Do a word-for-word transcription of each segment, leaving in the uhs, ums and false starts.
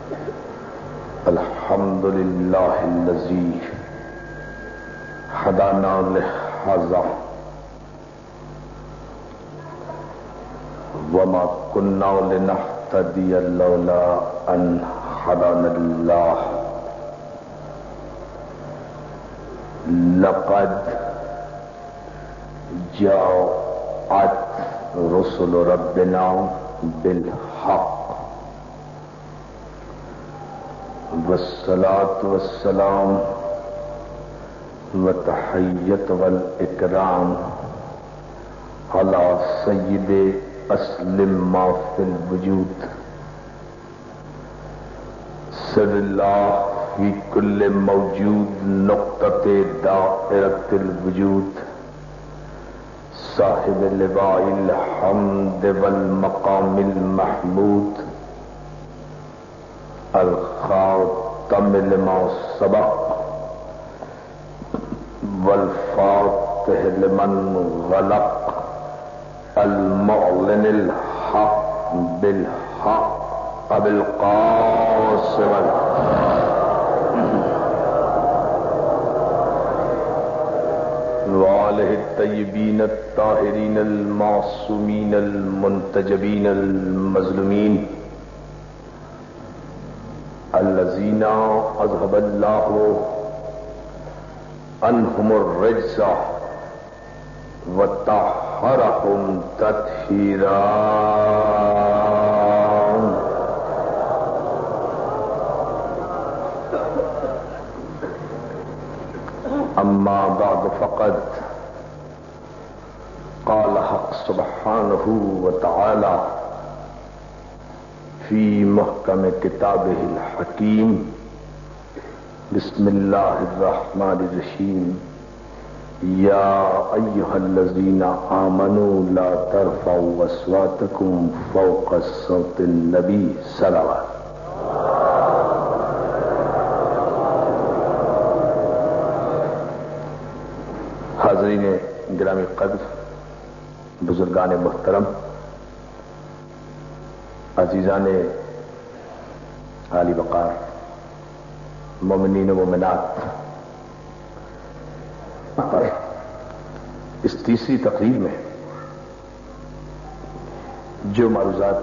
الحمد لله الذي هدانا لهذا وما كنا لنهتدي لولا أن هدانا الله لقد جاءت رسل ربنا بالحق والصلاة والسلام والتحية والإكرام على سيد أسلم ما في الوجود سر الله في كل موجود نقطة دائرة الوجود صاحب لواء الحمد والمقام المحمود الخاتم لما سبق والفاتح لمن غلق المعلن الحق بالحق ابو القاسم وآلہ الطیبین الطاہرین المعصومین المنتجبین المظلومین الذین اذهب اللہ عنہم الرجس وطہرہم تطہیرا. اما بعد فقد قال حق سبحانہ وتعالی في محكم كتابه الحكيم بسم الله الرحمن الرحيم يا أيها الذين آمنوا لا ترفعوا أصواتكم فوق صوت النبي صلوات. حاضرین گرامی قدر، بزرگان محترم، عزیزان عالی وقار، مومنین و مومنات، پر اس تیسری تقریر میں جو معروضات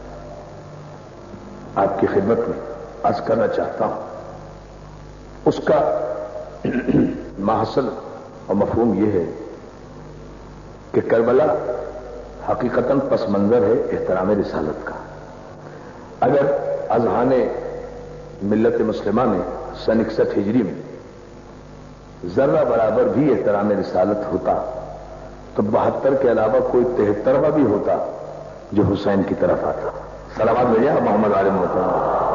آپ کی خدمت میں عرض کرنا چاہتا ہوں اس کا ماحصل اور مفہوم یہ ہے کہ کربلا حقیقتاً پس منظر ہے احترام رسالت کا. اگر اذہان ملت مسلمہ میں سن اکسٹھ ہجری میں ذرہ برابر بھی احترام رسالت ہوتا تو بہتر کے علاوہ کوئی تہترواں بھی ہوتا جو حسین کی طرف آتا. سلامات بھیجا محمد عالم محترم.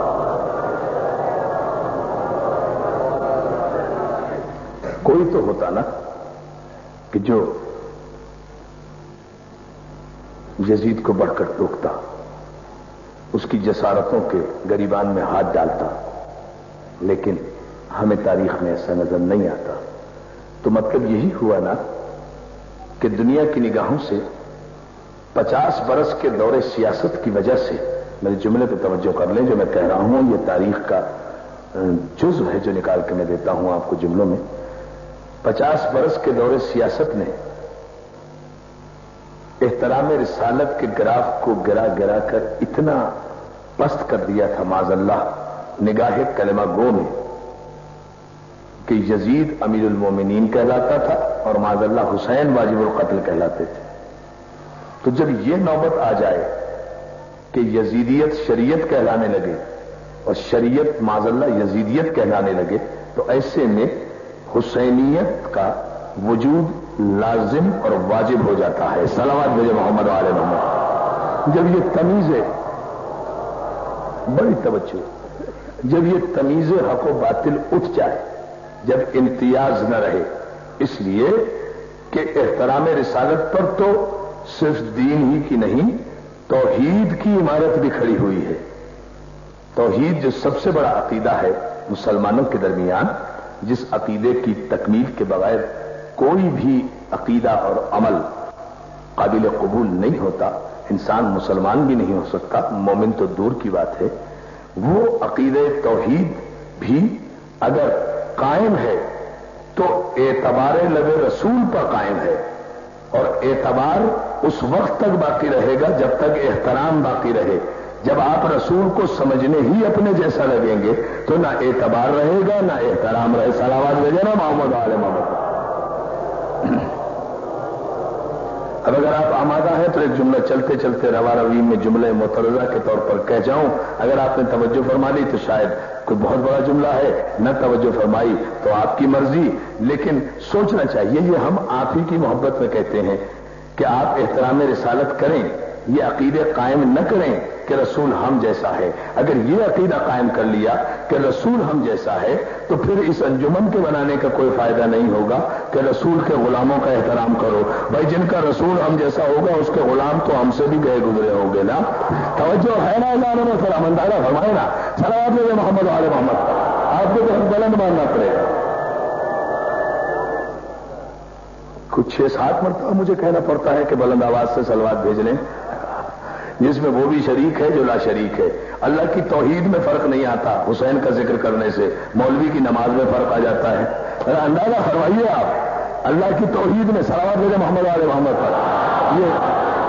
کوئی تو ہوتا نا کہ جو یزید کو بڑھ کر ٹوکتا، اس کی جسارتوں کے گریبان میں ہاتھ ڈالتا، لیکن ہمیں تاریخ میں ایسا نظر نہیں آتا. تو مطلب یہی ہوا نا کہ دنیا کی نگاہوں سے پچاس برس کے دور سیاست کی وجہ سے، میرے جملے پہ توجہ کر لیں جو میں کہہ رہا ہوں، یہ تاریخ کا جزو ہے جو نکال کے میں دیتا ہوں آپ کو جملوں میں. پچاس برس کے دور سیاست نے احترام رسالت کے گراف کو گرا گرا کر اتنا پست کر دیا تھا معاذ اللہ نگاہ کلمہ گو میں کہ یزید امیر المومنین کہلاتا تھا اور معاذ اللہ حسین واجب القتل کہلاتے تھے. تو جب یہ نوبت آ جائے کہ یزیدیت شریعت کہلانے لگے اور شریعت معاذ اللہ یزیدیت کہلانے لگے تو ایسے میں حسینیت کا وجود لازم اور واجب ہو جاتا ہے. صلوات بھیجے محمد علیہ محمد. جب یہ تمیز ہے، بڑی توجہ، جب یہ تمیز حق و باطل اٹھ جائے، جب امتیاز نہ رہے، اس لیے کہ احترام رسالت پر تو صرف دین ہی کی نہیں توحید کی عمارت بھی کھڑی ہوئی ہے. توحید جو سب سے بڑا عقیدہ ہے مسلمانوں کے درمیان، جس عقیدے کی تکمیل کے بغیر کوئی بھی عقیدہ اور عمل قابل قبول نہیں ہوتا، انسان مسلمان بھی نہیں ہو سکتا، مومن تو دور کی بات ہے. وہ عقیدہ توحید بھی اگر قائم ہے تو اعتبار لب رسول پر قائم ہے، اور اعتبار اس وقت تک باقی رہے گا جب تک احترام باقی رہے۔ جب آپ رسول کو سمجھنے ہی اپنے جیسا لگیں گے تو نہ اعتبار رہے گا نہ احترام رہے۔ صلوات بھیجے نا محمد آل محمد۔ اب اگر آپ آمادہ ہیں تو ایک جملہ چلتے چلتے روا روی میں جملہ مترجہ کے طور پر کہہ جاؤں۔ اگر آپ نے توجہ فرما لی تو شاید کوئی بہت بڑا جملہ ہے، نہ توجہ فرمائی تو آپ کی مرضی، لیکن سوچنا چاہیے۔ یہ ہم آپ ہی کی محبت میں کہتے ہیں کہ آپ احترام رسالت کریں، یہ عقیدے قائم نہ کریں کہ رسول ہم جیسا ہے۔ اگر یہ عقیدہ قائم کر لیا کہ رسول ہم جیسا ہے تو پھر اس انجمن کے بنانے کا کوئی فائدہ نہیں ہوگا کہ رسول کے غلاموں کا احترام کرو۔ بھائی جن کا رسول ہم جیسا ہوگا اس کے غلام تو ہم سے بھی گئے گزرے ہوں گے نا۔ توجہ ہے نا؟ اللہ نے فرمان اندازہ فرمائے نا، صلوات علی محمد وعلی محمد۔ آپ کو تو بلند ماننا پڑے گا۔ کچھ چھ سات مرتبہ مجھے کہنا پڑتا ہے کہ بلند آواز سے صلوات بھیج لیں، جس میں وہ بھی شریک ہے جو لا شریک ہے۔ اللہ کی توحید میں فرق نہیں آتا حسین کا ذکر کرنے سے، مولوی کی نماز میں فرق آ جاتا ہے۔ اندازہ فرمائیے آپ، اللہ کی توحید میں صلوات بھیجے محمد علیہ محمد پر۔ یہ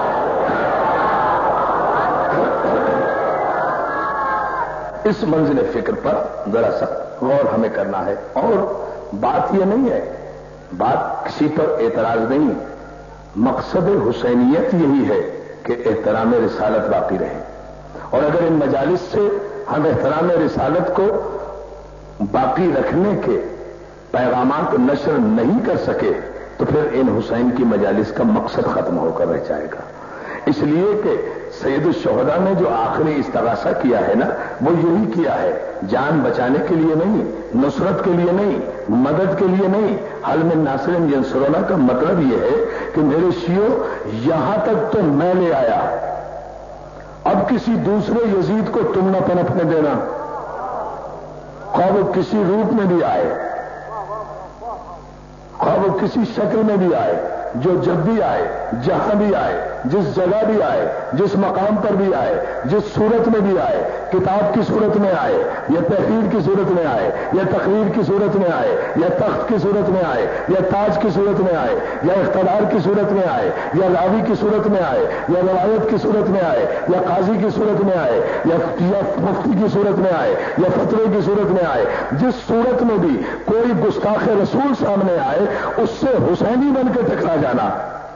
اس منزل فکر پر ذرا سا غور ہمیں کرنا ہے، اور بات یہ نہیں ہے، بات کسی پر اعتراض نہیں، مقصد حسینیت یہی ہے کہ احترام رسالت باقی رہے۔ اور اگر ان مجالس سے ہم احترام رسالت کو باقی رکھنے کے پیغامات نشر نہیں کر سکے تو پھر ان حسین کی مجالس کا مقصد ختم ہو کر رہ جائے گا۔ اس لیے کہ سید الشہداء نے جو آخری استغاثہ کیا ہے نا، وہ یہی کیا ہے، جان بچانے کے لیے نہیں، نصرت کے لیے نہیں، مدد کے لیے نہیں۔ حل من ناصر ینصرنا کا مطلب یہ ہے کہ میرے شیعو یہاں تک تو میں لے آیا، اب کسی دوسرے یزید کو تم نہ پنپنے دینا، خواہ وہ کسی روپ میں بھی آئے، خواہ وہ کسی شکل میں بھی آئے، جو جب بھی آئے، جہاں بھی آئے، جس جگہ بھی آئے، جس مقام پر بھی آئے، جس صورت میں بھی آئے، کتاب کی صورت میں آئے یا تحریر کی صورت میں آئے یا تقریر کی صورت میں آئے یا تخت کی صورت میں آئے یا تاج کی صورت میں آئے یا اقتدار کی صورت میں آئے یا راوی کی صورت میں آئے یا روایت کی صورت میں آئے یا قاضی کی صورت میں آئے یا مفتی کی صورت میں آئے یا فتوے کی صورت میں آئے، جس صورت میں بھی کوئی گستاخ رسول سامنے آئے اس سے حسینی بن کے ٹکرا جانا،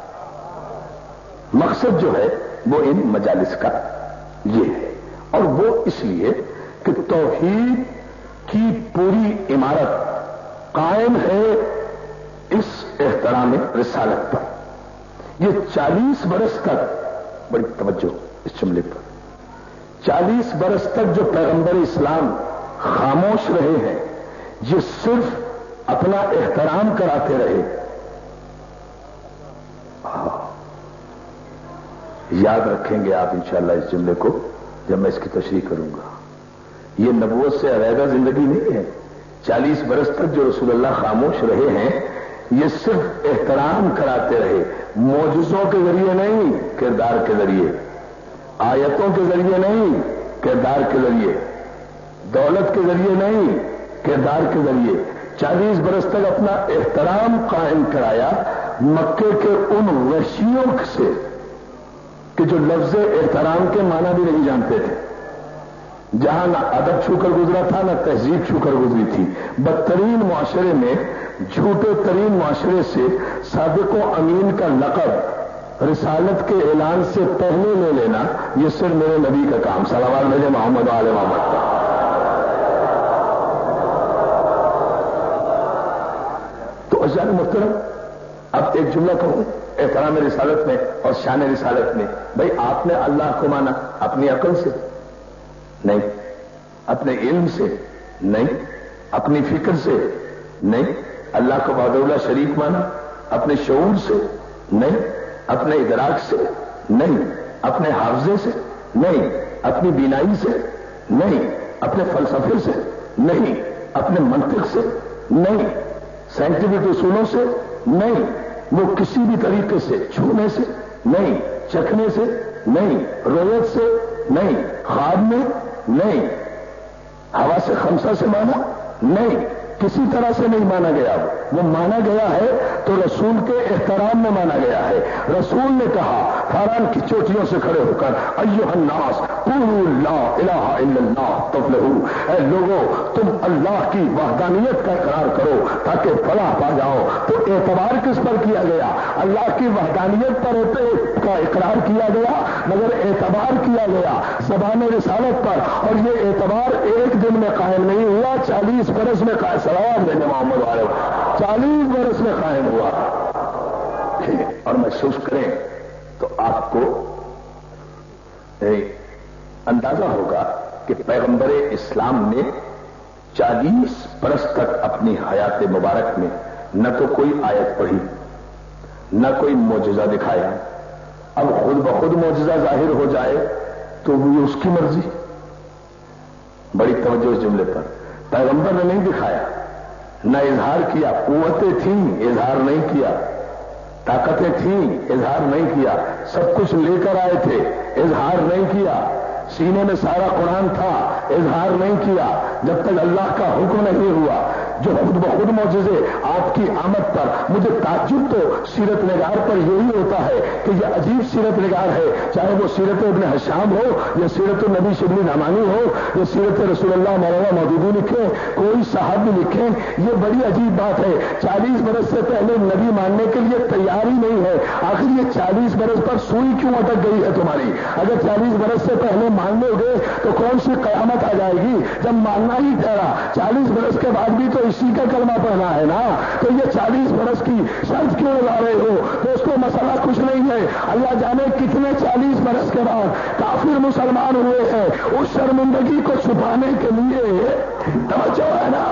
مقصد جو ہے وہ ان مجالس کا یہ ہے۔ اور وہ اس لیے کہ توحید کی پوری عمارت قائم ہے اس احترام رسالت پر۔ یہ چالیس برس تک، بڑی توجہ اس جملے پر، چالیس برس تک جو پیغمبر اسلام خاموش رہے ہیں، یہ صرف اپنا احترام کراتے رہے۔ یاد رکھیں گے آپ انشاءاللہ اس جملے کو جب میں اس کی تشریح کروں گا۔ یہ نبوت سے علیحدہ زندگی نہیں ہے۔ چالیس برس تک جو رسول اللہ خاموش رہے ہیں، یہ صرف احترام کراتے رہے، معجزوں کے ذریعے نہیں، کردار کے ذریعے، آیتوں کے ذریعے نہیں، کردار کے ذریعے، دولت کے ذریعے نہیں، کردار کے ذریعے۔ چالیس برس تک اپنا احترام قائم کرایا مکے کے ان وحشیوں سے کہ جو لفظ احترام کے معنی بھی نہیں جانتے تھے، جہاں نہ ادب چھو کر گزرا تھا نہ تہذیب چھو کر گزری تھی۔ بدترین معاشرے میں، جھوٹے ترین معاشرے سے صادق و امین کا لقب رسالت کے اعلان سے پہلے لے لینا، یہ صرف میرے نبی کا کام، صلوات بھیجے محمد علیہ محمد کا۔ تو عزیزان محترم، اب ایک جملہ کہوں احترام رسالت میں اور شان رسالت میں۔ بھائی آپ نے اللہ کو مانا اپنی عقل سے نہیں، اپنے علم سے نہیں، اپنی فکر سے نہیں، اللہ کو بہدولہ شریک مانا اپنے شعور سے نہیں، اپنے ادراک سے نہیں، اپنے حافظے سے نہیں، اپنی بینائی سے نہیں، اپنے فلسفے سے نہیں، اپنے منطق سے نہیں، سائنٹیفک اصولوں سے نہیں، وہ کسی بھی طریقے سے چھونے سے نہیں، چکھنے سے نہیں، رویت سے نہیں، خواب میں نہیں، ہوا سے خمسہ سے مانا نہیں، کسی طرح سے نہیں مانا گیا، وہ مانا گیا ہے تو رسول کے احترام میں مانا گیا ہے۔ رسول نے کہا فاران کی چوٹیوں سے کھڑے ہو کر ایھا الناس قولوا لا الہ الا اللہ تفلحوا، اے لوگوں تم اللہ کی وحدانیت کا اقرار کرو تاکہ فلاح پا جاؤ۔ تو اعتبار کس پر کیا گیا؟ اللہ کی وحدانیت پر کا اقرار کیا گیا، مگر اعتبار کیا گیا زبان رسالت پر، اور یہ اعتبار ایک دن میں قائم نہیں ہوا، چالیس برس میں قائم، سلام دینے محمد والے چالیس برس میں قائم ہوا۔ اور محسوس کریں تو آپ کو اندازہ ہوگا کہ پیغمبر اسلام نے چالیس برس تک اپنی حیات مبارک میں نہ تو کوئی آیت پڑھی، نہ کوئی معجزہ دکھایا۔ اب خود بخود معجزہ ظاہر ہو جائے تو وہ اس کی مرضی۔ بڑی توجہ اس جملے پر، پیغمبر نے نہیں دکھایا، نہ اظہار کیا، قوتیں تھیں اظہار نہیں کیا، طاقتیں تھیں اظہار نہیں کیا، سب کچھ لے کر آئے تھے اظہار نہیں کیا، سینے میں سارا قرآن تھا اظہار نہیں کیا، جب تک اللہ کا حکم نہیں ہوا۔ جو خود بخود معجزے آپ کی آمد پر، مجھے تعجب تو سیرت نگار پر یہی ہوتا ہے کہ یہ عجیب سیرت نگار ہے، چاہے وہ سیرت ابن حشام ہو یا سیرت النبی شبلی نعمانی ہو یا سیرت رسول اللہ مولانا مودودی لکھیں، کوئی صحابی لکھیں، یہ بڑی عجیب بات ہے۔ چالیس برس سے پہلے نبی ماننے کے لیے تیار ہی نہیں ہے، آخر یہ چالیس برس پر سوئی کیوں اٹک گئی ہے تمہاری؟ اگر چالیس برس سے پہلے مان لو گے تو کون سی قیامت آ جائے گی جب ماننا ہی ٹھہرا؟ چالیس برس کے بعد بھی تو اسی کا کلمہ پڑھنا ہے نا، تو یہ چالیس برس کی شرط کیوں لگا رہے ہو؟ دوستوں مسئلہ کچھ نہیں ہے، اللہ جانے کتنے چالیس برس کے بعد کافر مسلمان ہوئے ہیں، اس شرمندگی کو چھپانے کے لیے توجہ ہے نا۔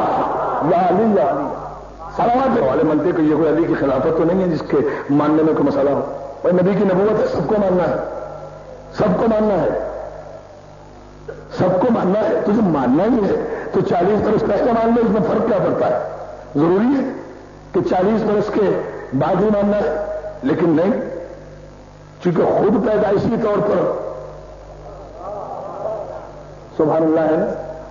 سلامت والے منتے کو یہ کوئی علی کی خلافت تو نہیں ہے جس کے ماننے میں کوئی مسئلہ ہو؟ بھائی نبی کی نبوت ہے، سب کو ماننا ہے، سب کو ماننا ہے، سب کو ماننا ہے، تجھے ماننا ہی ہے تو چالیس برس پہلے مان لو، اس میں فرق کیا پڑتا ہے؟ ضروری ہے کہ چالیس برس کے بعد ہی ماننا ہے؟ لیکن نہیں، چونکہ خود پیدائشی طور پر سبحان اللہ ہے نا،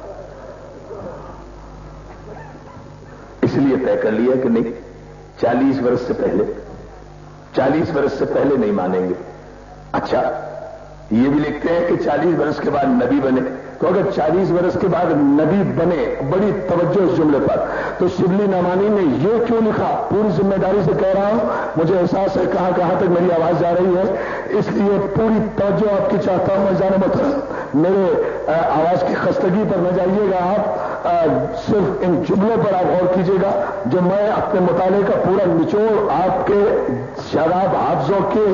اس لیے طے کر لیا کہ نہیں، چالیس برس سے پہلے چالیس برس سے پہلے نہیں مانیں گے۔ اچھا یہ بھی لکھتے ہیں کہ چالیس برس کے بعد نبی بنے، تو اگر چالیس برس کے بعد نبی بنے، بڑی توجہ اس جملے پر، تو شبلی نعمانی نے یہ کیوں لکھا؟ پوری ذمہ داری سے کہہ رہا ہوں، مجھے احساس ہے کہاں کہاں تک میری آواز جا رہی ہے، اس لیے پوری توجہ آپ کی چاہتا ہوں میں جانے محترم، میرے آواز کی خستگی پر نہ جائیے گا آپ، صرف ان جملوں پر آپ غور کیجیے گا جو میں اپنے مطالعے کا پورا نچوڑ آپ کے شراب حافظوں کے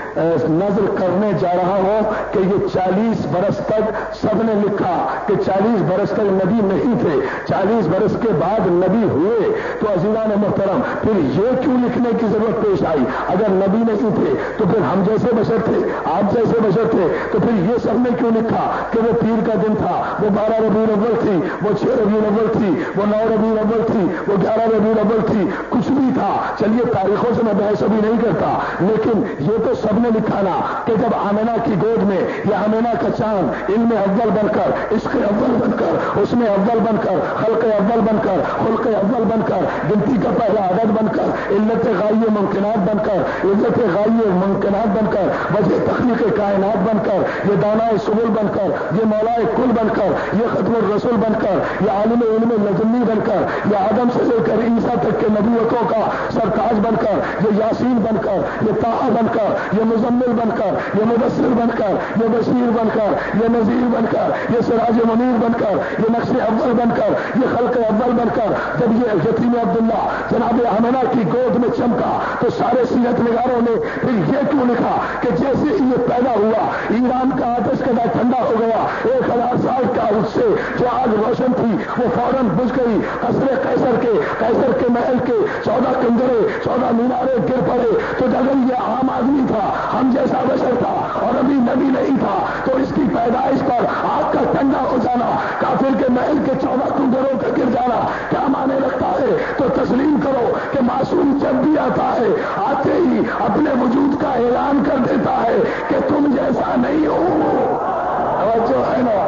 نظر کرنے جا رہا ہوں کہ یہ چالیس برس تک سب نے لکھا کہ چالیس برس تک نبی نہیں تھے، چالیس برس کے بعد نبی ہوئے، تو عزیزان محترم پھر یہ کیوں لکھنے کی ضرورت پیش آئی؟ اگر نبی نہیں تھے تو پھر ہم جیسے بشر تھے، آپ جیسے بشر تھے، تو پھر یہ سب نے کیوں لکھا کہ وہ پیر کا دن تھا، وہ بارہ ربیع الاول تھی، وہ چھ ربیع الاول تھی، وہ نو ربیع الاول تھی، وہ گیارہ ربیع الاول تھی، کچھ بھی تھا، چلیے تاریخوں سے میں بحث ابھی نہیں کرتا، لیکن یہ تو سب نے لکھا نا کہ جب آمنہ کی گود میں یا آمنہ کا چاند علم اول بن کر، عشق اول بن کر، اس میں اول بن کر، خلق اول بن کر، خلق اول بن کر، گنتی کا پہلا عدد بن کر، علت غائب ممکنات بن کر، علت غائب ممکنات بن کر، وجہ تخلیق کائنات بن کر، یہ دانا سبل بن کر، یہ مولا کل بن کر، یہ ختم الرسول بن کر، یہ عالم علم لدنی بن کر، یہ آدم سے لے کر عیسیٰ تک کے نبوتوں کا سرتاج بن کر، یہ یاسین بن کر، یہ طٰہٰ بن کر، یہ مزمل بن کر، یہ مبشر بن کر، یہ بشیر بن کر، یہ نذیر بن کر، یہ سراج منیر بن کر، یہ نقش اول بن کر، یہ خلق اول بن کر، جب یہ یتیم عبداللہ جناب آمنہ کی گود میں چمکا تو سارے سیرت نگاروں نے پھر یہ کیوں لکھا کہ جیسے ہی یہ پیدا ہوا ایران کا آتش کدا ٹھنڈا ہو گیا، ایک ہزار سال کا اس سے جو آگ روشن تھی وہ فوراً بجھ گئی، قصر قیصر کے قیصر کے محل کے چودہ کنجرے چودہ مینارے گر پڑے، تو اگر یہ عام آدمی تھا، ہم جیسا بشر تھا اور ابھی نبی نہیں تھا، تو اس کی پیدائش پر آگ کا ٹھنڈا ہو جانا، کافر کے محل کے چودہ کنجروں کا گر جانا کیا مانے لگتا ہے؟ تو تسلیم کرو کہ معصوم جب بھی آتا ہے آتے ہی اپنے وجود کا اعلان کر دیتا ہے کہ تم جیسا نہیں ہو۔ توجہ ہے نا؟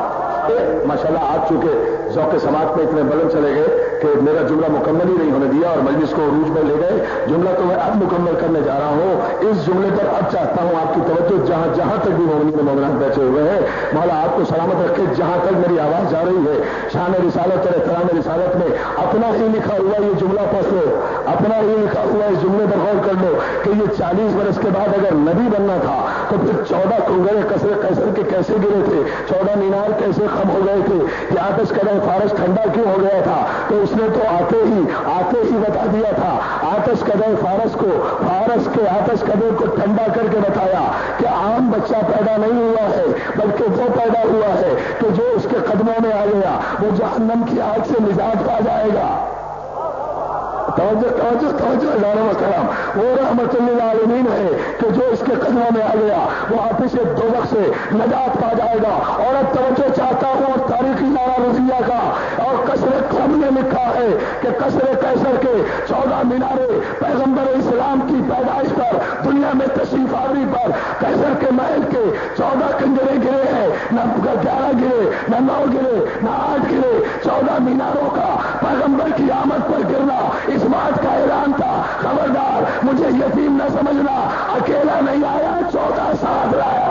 माशाल्लाह आप चूंकि ذوق समात में इतने बुलंद चले गए कि मेरा जुमला मुकम्मल ही नहीं होने दिया और मजलिस को उरूज पर ले गए। जुमला तो मैं अब मुकम्मल करने जा रहा हूं। इस जुमले पर अब चाहता हूं आपकी तवज्जो, जहां जहां तक भी मोमिन मोमिनात बैठे हुए हैं, मौला आपको सलामत रखे। जहां तक मेरी आवाज जा रही है, शान रिसालत और एहतराम रिसालत में अपना ही लिखा हुआ ये जुमला पढ़ लो, अपना ही लिखा हुआ इस जुमले पर गौर कर लो कि ये चालीस बरस के बाद अगर नबी बनना था तो फिर चौदह कुंगरे कसरे कैसर के कैसे गिरे थे, चौदह मीनार कैसे खम हो गए थे, ये आतश कदम फारस ठंडा क्यों हो गया था? तो उसने तो आते ही आते ही बता दिया था। आतश कदम फारस को, फारस के आतश कदम को ठंडा करके बताया कि आम बच्चा पैदा नहीं हुआ है, बल्कि वो पैदा हुआ है कि जो उसके कदमों में आ गया वो जहन्नम की आग से निजात पा जाएगा। तवज्जो तवज्जो तवज्जो करम, वो रहमतुल्लिल आलमीन है कि जो इसके कदमों में आ गया वो आतिश दोज़ख से नजात पा जाएगा। और अब तवज्जो चाहता हूं और तारीखी नारा रज़िया का और कसरे कौम ने लिखा है कि कसरे कैसर के चौदह मीनारे पैगंबर इस्लाम की पैदाइश पर, दुनिया में तशरीफ आवरी पर कैसर के महल के चौदह कंजरे गिरे हैं, न ग्यारह गिरे, न नौ गिरे, न आठ गिरे। चौदह मीनारों का पैगंबर की आमद पर गिरना इस बात का ऐलान था, खबरदार मुझे यतीम न समझना, अकेला नहीं आया, चौदह साथ लाया।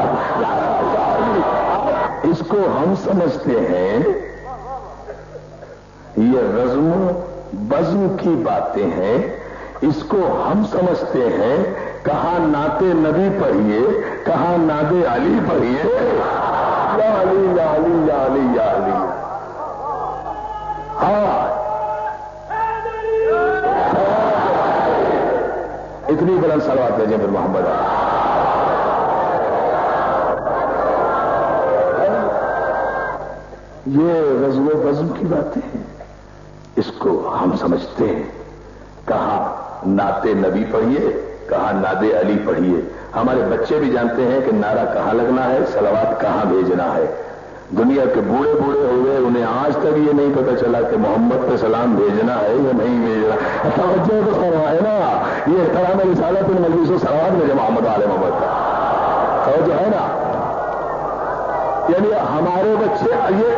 इसको हम समझते हैं ये रज़्म बज़्म की बातें हैं, इसको हम समझते हैं कहां नाते नबी पढ़िए, कहां नादे अली पढ़िए। या अली या अली या अली या अली। हाँ, इतनी बुलंद सलवात भेजें फिर मोहम्मद। ये रज़्म बज़्म की बातें हैं, इसको हम समझते हैं। कहां नाते नबी पढ़िए, कहां नादे अली पढ़िए। हमारे बच्चे भी जानते हैं कि नारा कहां लगना है, सलवात कहां भेजना है। दुनिया के बूढ़े बूढ़े हुए, उन्हें आज तक ये नहीं पता चला कि मोहम्मद पे सलाम भेजना है या नहीं भेजना। तवज्जो तो फरमाए ना, ये एहतराम रिसालत इन मजलिसों सलावत में मोहम्मद आले मोहम्मद का तवज्जो है ना। यानी हमारे बच्चे ये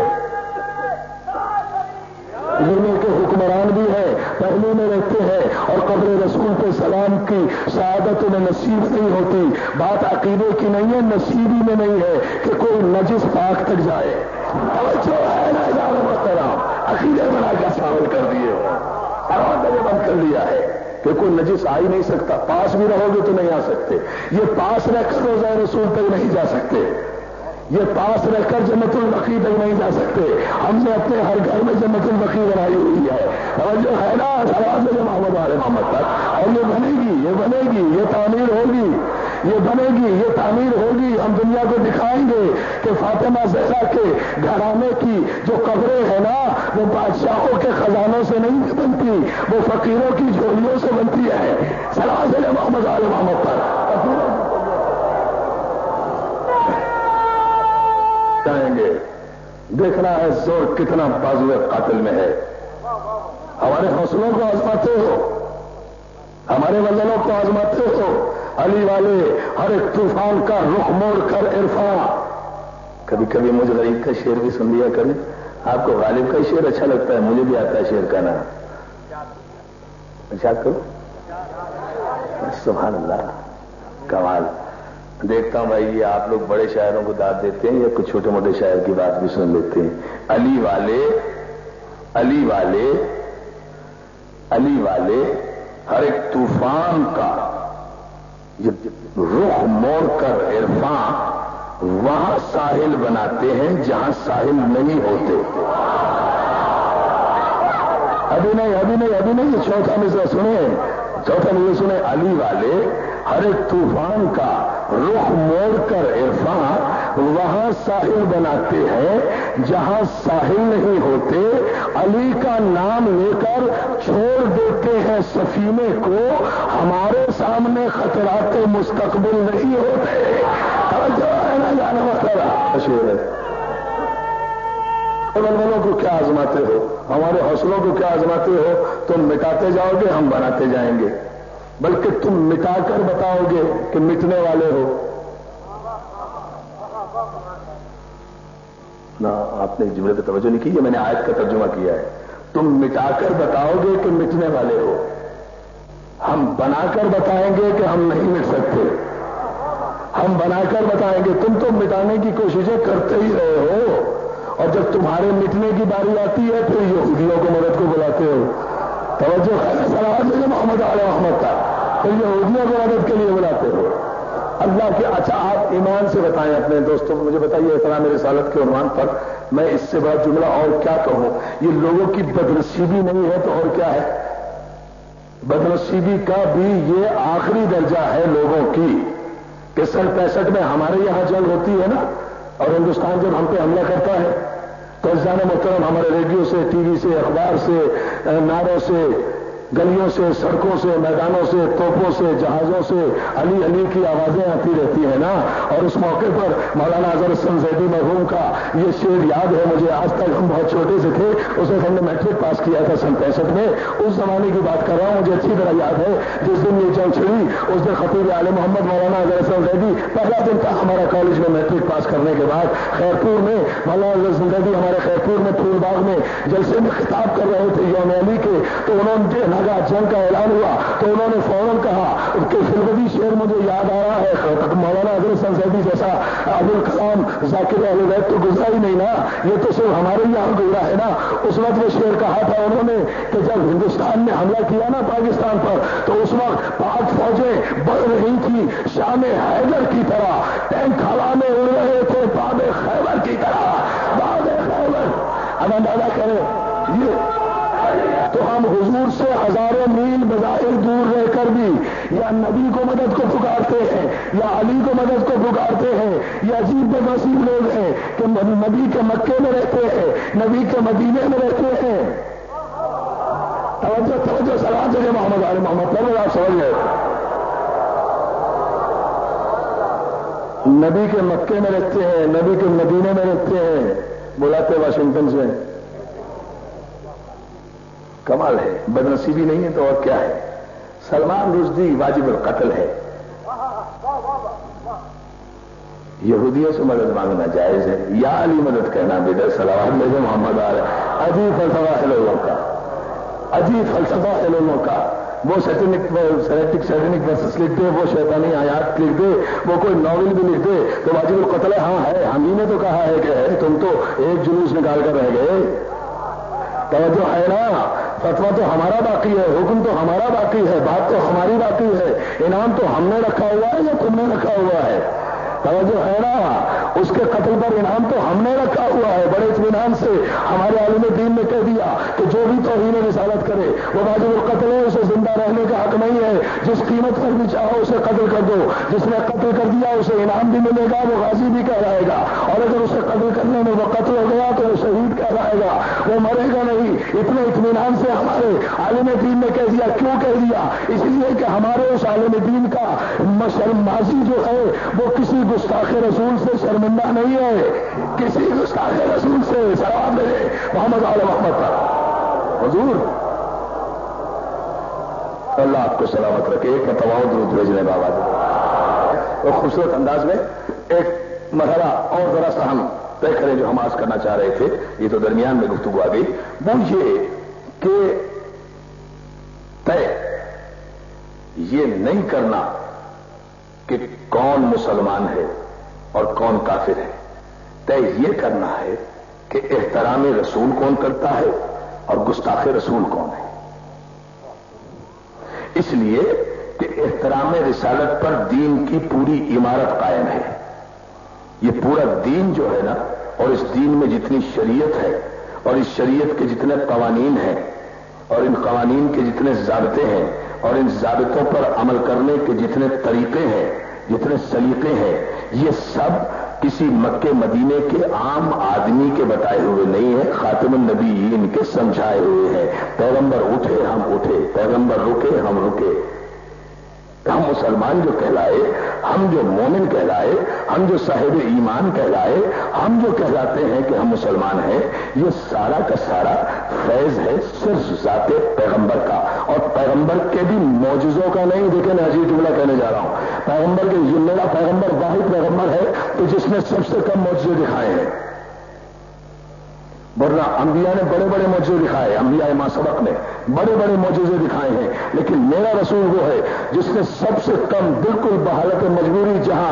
दुनिया के हुक्मरान भी हैं, पहलू में रहते हैं और कब्र रसूल पे सलाम की शहादत उन्हें नसीब नहीं होती। बात अकीदे की नहीं है, नसीबी में नहीं है कि कोई नजिस पाक तक जाए। तवज्जो है ना, जाने मोहतरम अकीदे बना के शामिल कर दिए, आवाज़ बंद कर दिया है कि कोई नजिस आ ही नहीं सकता। पास भी रहोगे तो नहीं आ सकते, ये पास रहकर रोज़ा रसूल तक नहीं जा सकते, ये पास रहकर जन्नतुल बकी तक नहीं जा सकते। हमने अपने हर घर में जन्नतुल बकी बनाई हुई है और जो है ना सवाल में मोहम्मद आले मोहम्मद तक, और ये बनेगी, ये बनेगी, ये तामीर होगी, ये बनेगी, ये तामीर होगी। हम दुनिया को दिखाएंगे कि फातिमा ज़हरा के घराने की जो कब्रें है ना, वो बादशाहों के खजानों से नहीं बनती, वो फकीरों की झोलियों से बनती है। सलाम से मोहम्मद आले मोहम्मद पर जाएंगे। देखना है जोर कितना बाजुए कातिल में है। हमारे हौसलों को आजमाते हो, हमारे वजनों को आजमाते हो। अली वाले हर एक तूफान का रुख मोड़ कर इरफा। कभी कभी मुझे गरीब का शेर भी सुन लिया करें। आपको गालिब का शेर अच्छा लगता है, मुझे भी आता है शेर का नाम। अच्छा करो, सुभान अल्लाह, कमाल। देखता हूं भाई ये आप लोग बड़े शायरों को दाद देते हैं या कुछ छोटे मोटे शायर की बात भी सुन लेते हैं। अली वाले, अली वाले, अली वाले हर एक तूफान का रुख मोड़ कर इरफा वहां साहिल बनाते हैं जहां साहिल नहीं होते। अभी नहीं, अभी नहीं, अभी नहीं, चौथा मिसरा सुने, चौथा मिसरा सुने। अली वाले हर एक तूफान का रुख मोड़ कर इरफा वहां साहिल बनाते हैं जहां साहिल नहीं होते। अली का नाम लेकर छोड़ देते हैं सफीने को, हमारे सामने खतराते मुस्तकबिल नहीं होते। जाना वालों को क्या आजमाते हो, हमारे हौसलों को क्या आजमाते हो। तुम मिटाते जाओगे, हम बनाते जाएंगे, बल्कि तुम मिटाकर बताओगे कि मिटने वाले हो। ना आपने जुमले पर तवज्जो नहीं की, ये मैंने आयत का तर्जुमा किया है। तुम मिटाकर बताओगे कि मिटने वाले हो, हम बनाकर बताएंगे कि हम नहीं मिट सकते। हम बनाकर बताएंगे, तुम तो मिटाने की कोशिशें करते ही रहे हो, और जब तुम्हारे मिटने की बारी आती है फिर यहूदियों को मदद को बुलाते हो। तवज्जो है सलावत है मोहम्मद आले मोहम्मद का, फिर यहूदियों को मदद के लिए बुलाते हो। अल्लाह के अच्छा आप ईमान से बताएं अपने दोस्तों को, मुझे बताइए इतना मेरे सालत के उन्वान पर मैं इससे बड़ा जुमला और क्या कहूं। ये लोगों की बदनसीबी नहीं है तो और क्या है? बदनसीबी का भी ये आखिरी दर्जा है लोगों की कि सन पैंसठ में हमारे यहां जंग होती है ना, और हिंदुस्तान जब हम पे हमला करता है तो अज़ान मोहतरम हमारे रेडियो से, टीवी से, अखबार से, नारों से, गलियों से, सड़कों से, मैदानों से, तोपों से, जहाजों से अली अली की आवाजें आती रहती है ना। और उस मौके पर मौलाना अजहर हसन ज़ैदी मरहूम का ये शेर याद है मुझे, आज तक हम बहुत छोटे से थे, उसमें हमने मैट्रिक पास किया था सन पैंसठ में, उस जमाने की बात कर रहा हूं, मुझे अच्छी तरह याद है। जिस दिन ये जंग छिड़ी उस दिन खतीब आले मोहम्मद मौलाना अजहर हसन ज़ैदी, पहला दिन था हमारा कॉलेज में मैट्रिक पास करने के बाद, खैरपुर में मौलाना अजहर हसन ज़ैदी हमारे खैरपुर में फूलबाग में जलसे में खिताब कर रहे थे यौम अली के, तो उन्होंने जंग का ऐलान हुआ तो उन्होंने फौरन कहा कि फिल्मी शेर मुझे याद आ रहा है, मौलाना अजहर हसन ज़ैदी जैसा अब्दुल कलाम ज़ाकिर अहले बैत तो गुजरा ही नहीं ना, ये तो सिर्फ हमारे यहाँ गुजरा है ना। उस वक्त वो शेर कहा था उन्होंने कि जब हिंदुस्तान ने हमला किया ना पाकिस्तान पर, तो उस वक्त पाक फौजें बढ़ रही थी शाम हैदर की तरह, टैंक हवा में उड़ रहे थे बाब खैबर की तरह, बाब खैबर। अब अंदाजा करें ये, तो हम हुजूर से हजारों मील बज़ाहिर दूर रहकर भी या नबी को मदद को पुकारते हैं या अली को मदद को पुकारते हैं। ये अजीब बदनसीब लोग हैं कि नबी के मक्के में रहते हैं, नबी के मदीने में रहते हैं। तवज्जो तवज्जो सलाम दीजिए मोहम्मद आले मोहम्मद पर, आप समझ गए। नबी के मक्के में रहते हैं, नबी के मदीने में रहते हैं, बुलाते वाशिंगटन से। कमाल है, बदनसीबी नहीं है तो और क्या है। सलमान रुश्दी वाजिबुल कत्ल है, यहूदियों से मदद मांगना जायज है, या अली मदद कहना बेदर सलावत में मोहम्मद आ रहा है। अजीब फलसफा है लोगों का, अजीब फलसफा है लोगों का। वो सैटेनिक सैटेनिक सैटेनिक वर्सेस लिख दे, वो शैतानी आयात लिख दे, वो कोई नॉवेल भी लिख दे तो वाजिबुल कत्ल है। हाँ है, हम ही ने तो कहा है कि है, तुम तो एक जुलूस निकाल कर रह गए। तवज्जो है ना, फतवा तो हमारा बाकी है, हुक्म तो हमारा बाकी है, बात तो हमारी बाकी है, इनाम तो हमने रखा हुआ है या तुमने रखा हुआ है। तवज्जो है ना, उसके कत्ल पर इनाम तो हमने रखा हुआ है। बड़े इत्मीनान से हमारे आलिम दीन ने कह दिया कि जो भी तौहीन रिसालत करे वो वाजिबुल कत्ल है, उसे जिंदा रहने का हक नहीं है, जिस कीमत पर भी चाहो उसे कत्ल कर दो। जिसने कत्ल कर दिया उसे इनाम भी मिलेगा, वो गाजी भी कहलाएगा, और अगर उसे कत्ल करने में वो कत्ल हो गया तो वो शहीद कहलाएगा, वो मरेगा नहीं। इतने इत्मीनान से हमारे आलिम दीन ने कह दिया। क्यों कह दिया? इसलिए कि हमारे उस आलिम दीन का शर्माजी जो है वो किसी गुस्ताखे रसूल से शर्मिंदा नहीं है, किसी गुस्ताखे रसूल से। सलाम मेरे मोहम्मद आले मोहम्मद पर हुजूर, अल्लाह आपको सलामत रखे। एक मतवाओ दुरूद भेजने बाबा जी, और खूबसूरत अंदाज में एक मरहला और जरा सा हम तय करें जो हम आज करना चाह रहे थे, ये तो दरमियान में गुफ्तगू आ गई। वो ये कि तय ये नहीं करना कि कौन मुसलमान है और कौन काफिर है, तय ये करना है कि एहतराम रसूल कौन करता है और गुस्ताखे रसूल कौन है। इसलिए कि एहतराम रिसालत पर दीन की पूरी इमारत कायम है। ये पूरा दीन जो है ना, और इस दीन में जितनी शरीयत है और इस शरीयत के जितने कवानीन हैं और इन कवानीन के जितने ज़ाबिते हैं और इन ज़ाबितों पर अमल करने के जितने तरीके हैं, जितने सलीके हैं, ये सब किसी मक्के मदीने के आम आदमी के बताए हुए नहीं है, खातिमुन नबीयीन के समझाए हुए हैं। पैगंबर उठे हम उठे, पैगंबर रुके हम रुके। हम मुसलमान जो कहलाए, हम जो मोमिन कहलाए, हम जो साहिब ईमान कहलाए, हम जो कहलाते हैं कि हम मुसलमान हैं, ये सारा का सारा फैज है सिर्फ जाते पैगंबर का, और पैगंबर के भी मौजूजों का नहीं। देखें मैं अजीब जुमला कहने जा रहा हूं, पैगंबर के, मेरा पैगंबर वाहिद पैगंबर है तो जिसने सबसे कम मौजूजे दिखाए हैं। ورنہ انبیاء نے بڑے بڑے معجزے دکھائے، انبیاء ما سبق نے بڑے بڑے معجزے دکھائے ہیں، لیکن میرا رسول وہ ہے جس نے سب سے کم بالکل بحالت مجبوری جہاں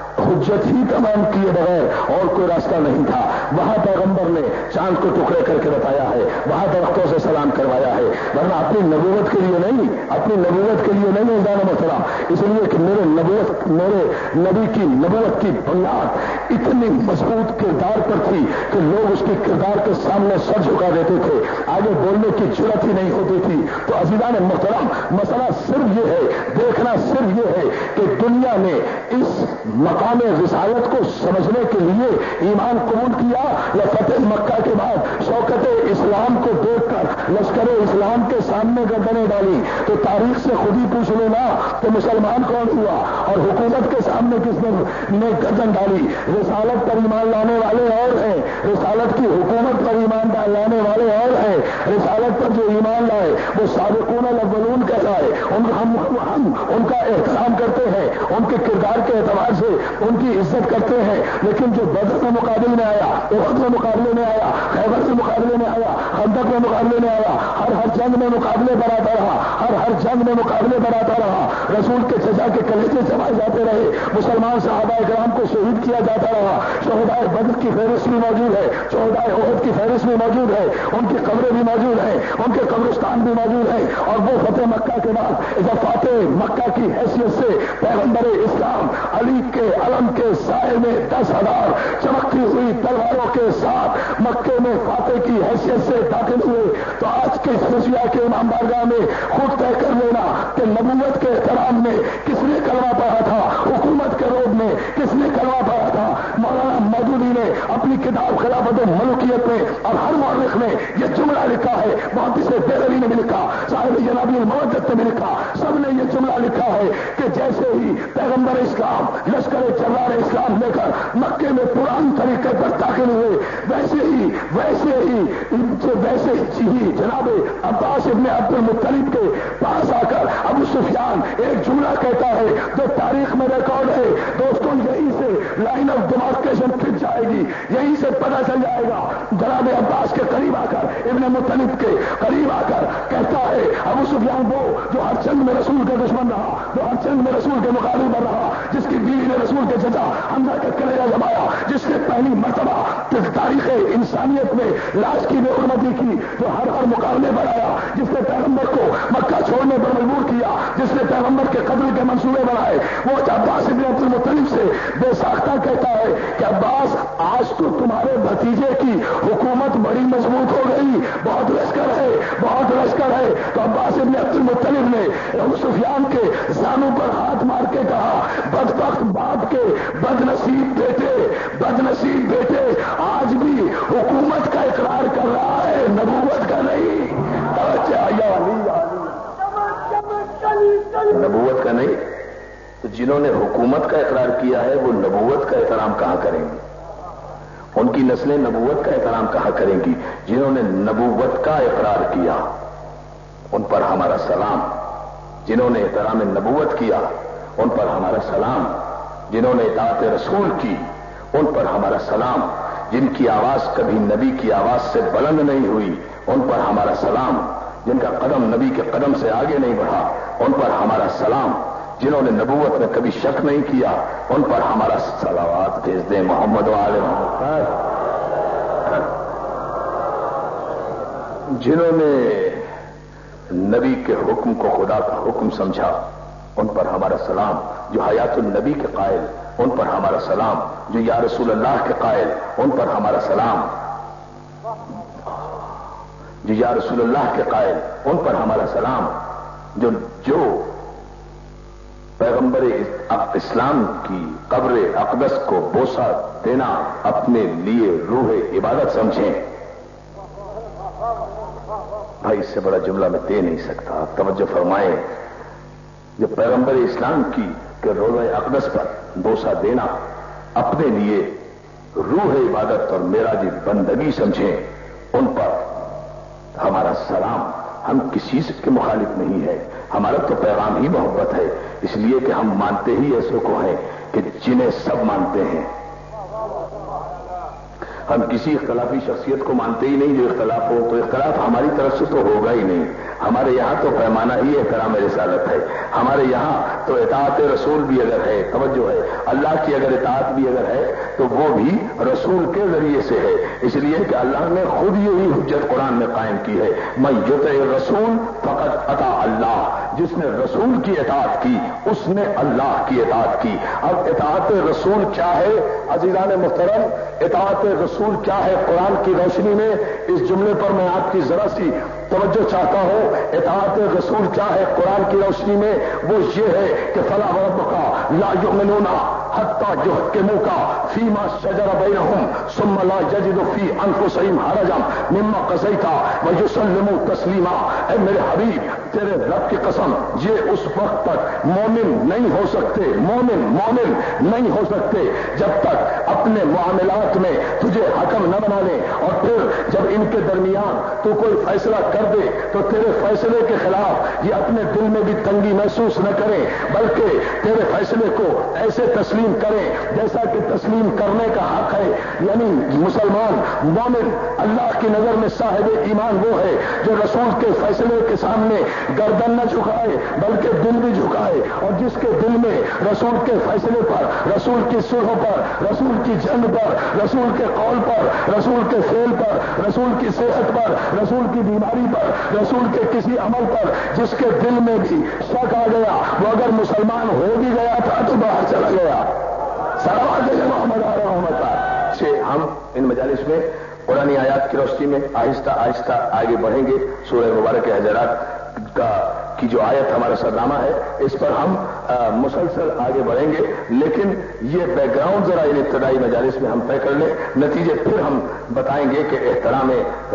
حجت ہی تمام کیے بغیر اور کوئی راستہ نہیں تھا، وہاں پیغمبر نے چاند کو ٹکڑے کر کے بتایا ہے، وہاں درختوں سے سلام کروایا ہے، ورنہ اپنی نبوت کے لیے نہیں، اپنی نبوت کے لیے نہیں انسان محترم، اس لیے کہ میرے نبوت میرے نبی کی نبوت کی بنیاد اتنی مضبوط کردار پر تھی کہ لوگ اس کے کردار کے سامنے سر جھکا دیتے تھے، آگے بولنے کی جرات ہی نہیں ہوتی تھی۔ تو عزیزان محترم، مسئلہ صرف یہ ہے، دیکھنا صرف یہ ہے کہ دنیا نے اس مقام رسالت کو سمجھنے کے لیے ایمان قبول کیا یا فتح مکہ کے بعد شوکت اسلام کو دیکھ کر لشکر اسلام کے سامنے گردنیں ڈالی۔ تو تاریخ سے خود ہی پوچھ لینا کہ مسلمان کون ہوا اور حکومت کے سامنے کس نے گردن ڈالی۔ رسالت پر ایمان لانے والے اور ہیں، رسالت کی حکومت پر ایمان لانے والے اور ہیں، رسالت پر جو ایمان لائے وہ سابقون الاولون کہلائے، ان ہم ہم ان کا احترام کرتے ہیں، ان کے کردار کے اعتبار سے ان کی عزت کرتے ہیں، لیکن جو بدر میں مقابلے میں آیا، احد میں مقابلے میں آیا، خیبر میں مقابلے میں آیا، خندق میں مقابلے میں آیا، ہر ہر جنگ میں مقابلے پر آتا رہا، ہر ہر جنگ میں مقابلے پر آتا رہا، رسول کے چچا کے کلیجے چبائے جاتے رہے، مسلمان صحابہ کرام کو شہید کیا جاتا رہا، شہداء بدر کی فہرست بھی موجود ہے، شہداء احد کی فہرست بھی موجود ہے، ان کی قبریں بھی موجود ہیں، ان کے قبرستان بھی موجود ہیں، اور وہ فتح مکہ کے بعد جب فاتح مکہ کی حیثیت سے پیغمبر اسلام علی کے علم کے سائے میں دس ہزار چمکتی ہوئی تلواروں کے ساتھ مکے میں فاتح کی حیثیت سے داخل ہوئے، تو آج کے خفیہ کے امام بارگاہ میں خود طے کر لینا کہ نبوت کے احترام میں کس نے کلمہ پڑھا تھا، حکومت کے روب میں کس نے کلمہ پڑھا تھا۔ مولانا مودودی نے اپنی کتاب خلافت و ملوکیت میں اور ہر مورخ نے یہ جملہ لکھا ہے، محدث دہلوی نے بھی لکھا، صاحب جنابی المودت نے بھی لکھا، سب نے یہ جملہ لکھا ہے کہ جیسے ہی پیغمبر اسلام لشکر جرار اسلام لے کر مکے میں پران طریقے پر داخل ہوئے، ویسے ہی ویسے ہی ویسے ہی جناب عباس ابن عبد المطلب کے پاس آ کر ابو سفیان ایک جملہ کہتا ہے جو تاریخ میں ریکارڈ ہے۔ دوستوں یہیں سے لائن آف ڈیمارکیشن کھنچ جائے گی، یہیں سے پتہ چل جائے گا۔ جناب عباس کے قریب آ کر ابن مطلب کے قریب آ کر کہتا ہے ابو سفیان وہ جو ہر جنگ میں رسول کا دشمن رہا، جو ہر جنگ میں رسول کے مقابل پر رہا، جس کی بیوی نے رسول کے چچا حمزہ کا کلیجہ جمایا، جس نے پہلی مرتبہ تاریخ انسانیت میں لاش کی بے حرمتی کی، جو ہر ہر مقابلے پر آیا، جس نے پیغمبر کو مکہ چھوڑنے پر مجبور کیا، جس نے پیغمبر کے قتل کے منصوبے بنائے، وہ عباس ابن عبد المطلب سے بے ساختہ کہتا ہے کہ عباس آج تو تمہارے بھتیجے کی حکومت بڑی مضبوط ہو گئی، بہت لشکر ہے، بہت لشکر ہے۔ تو عباس ابن عبد المطلب نے ابو سفیان کے زانوں پر ہاتھ مار کے کہا، بدبخت باپ کے بد نصیب بیٹے، بد نصیب بیٹے، آج بھی حکومت کا اقرار کر رہا ہے، نبوت کا نہیں۔ نبوت کا نہیں، تو جنہوں نے حکومت کا اقرار کیا ہے وہ نبوت کا احترام کہاں کریں گی؟ ان کی نسلیں نبوت کا احترام کہاں کریں گی؟ جنہوں نے نبوت کا اقرار کیا ان پر ہمارا سلام، جنہوں نے احترام نبوت کیا ان پر ہمارا سلام، جنہوں نے اطاعت رسول کی ان پر ہمارا سلام، جن کی آواز کبھی نبی کی آواز سے بلند نہیں ہوئی ان پر ہمارا سلام، جن کا قدم نبی کے قدم سے آگے نہیں بڑھا ان پر ہمارا سلام، جنہوں نے نبوت میں کبھی شک نہیں کیا ان پر ہمارا صلوات بھیج دیں محمد و آل محمد۔ جنہوں نے نبی کے حکم کو خدا کا حکم سمجھا ان پر ہمارا سلام، جو حیات النبی کے قائل ان پر ہمارا سلام، جو یا رسول اللہ کے قائل ان پر ہمارا سلام، جو یا رسول اللہ کے قائل ان پر ہمارا سلام، جو جو پیغمبر اسلام کی قبر اقدس کو بوسہ دینا اپنے لیے روح عبادت سمجھیں۔ بھائی اس سے بڑا جملہ میں دے نہیں سکتا، آپ توجہ فرمائیں۔ جو پیغمبر اسلام کی کہ روح اقدس پر بوسہ دینا اپنے لیے روح عبادت اور معراجی بندگی سمجھیں، ان پر ہمارا سلام۔ ہم کسی کے مخالف نہیں ہے، ہمارا تو پیغام ہی محبت ہے، اس لیے کہ ہم مانتے ہی ایسے کو ہیں کہ جنہیں سب مانتے ہیں۔ ہم کسی اختلافی شخصیت کو مانتے ہی نہیں جو اختلاف ہو، تو اختلاف ہماری طرف سے تو ہوگا ہی نہیں. ہمارے یہاں تو پیمانہ ہی احترام رسالت ہے. ہمارے یہاں تو اطاعت رسول بھی اگر ہے، توجہ ہے، اللہ کی اگر اطاعت بھی اگر ہے تو وہ بھی رسول کے ذریعے سے ہے. اس لیے کہ اللہ نے خود یہی حجت قرآن میں قائم کی ہے، من یطع الرسول فقد اطاع اللہ. جس نے رسول کی اطاعت کی اس نے اللہ کی اطاعت کی. اب اطاعت رسول کیا ہے عزیزان محترم؟ اطاعت رسول کیا ہے قرآن کی روشنی میں؟ اس جملے پر میں آپ کی ذرا سی توجہ چاہتا ہوں. اطاعت رسول کیا ہے قرآن کی روشنی میں؟ وہ یہ ہے کہ فلا وربک لا یؤمنون حتی یحکموک فیما شجر بینہم ثم لا یجدوا فی انفسہم حرجا مما قضیت ویسلموا تسلیما. اے میرے حبیب تیرے رب کی قسم، یہ اس وقت تک مومن نہیں ہو سکتے، مومن مومن نہیں ہو سکتے جب تک اپنے معاملات میں تجھے حکم نہ بنا لیں، اور پھر جب ان کے درمیان تو کوئی فیصلہ کر دے تو تیرے فیصلے کے خلاف یہ اپنے دل میں بھی تنگی محسوس نہ کریں، بلکہ تیرے فیصلے کو ایسے تسلیم کریں جیسا کہ تسلیم کرنے کا حق ہے. یعنی مسلمان مومن اللہ کی نظر میں صاحب ایمان وہ ہے جو رسول کے فیصلے کے سامنے گردن نہ جھکائے بلکہ دل بھی جھکائے، اور جس کے دل میں رسول کے فیصلے پر، رسول کی صلح پر، رسول کی جنگ پر، رسول کے قول پر، رسول کے فعل پر، رسول کی صحت پر، رسول کی بیماری پر، رسول کے کسی عمل پر جس کے دل میں بھی شک آ گیا، وہ اگر مسلمان ہو بھی گیا تھا تو باہر چلا گیا. سلام محمد محمد سے ہم ان مجالس میں قرآن آیات کی روشنی میں آہستہ آہستہ آگے بڑھیں گے. سورہ مبارک حجرات کا کی جو آیت ہمارا سرنامہ ہے اس پر ہم مسلسل آگے بڑھیں گے، لیکن یہ بیک گراؤنڈ ذرا ان ابتدائی مجالس میں ہم طے کر لیں، نتیجے پھر ہم بتائیں گے کہ احترام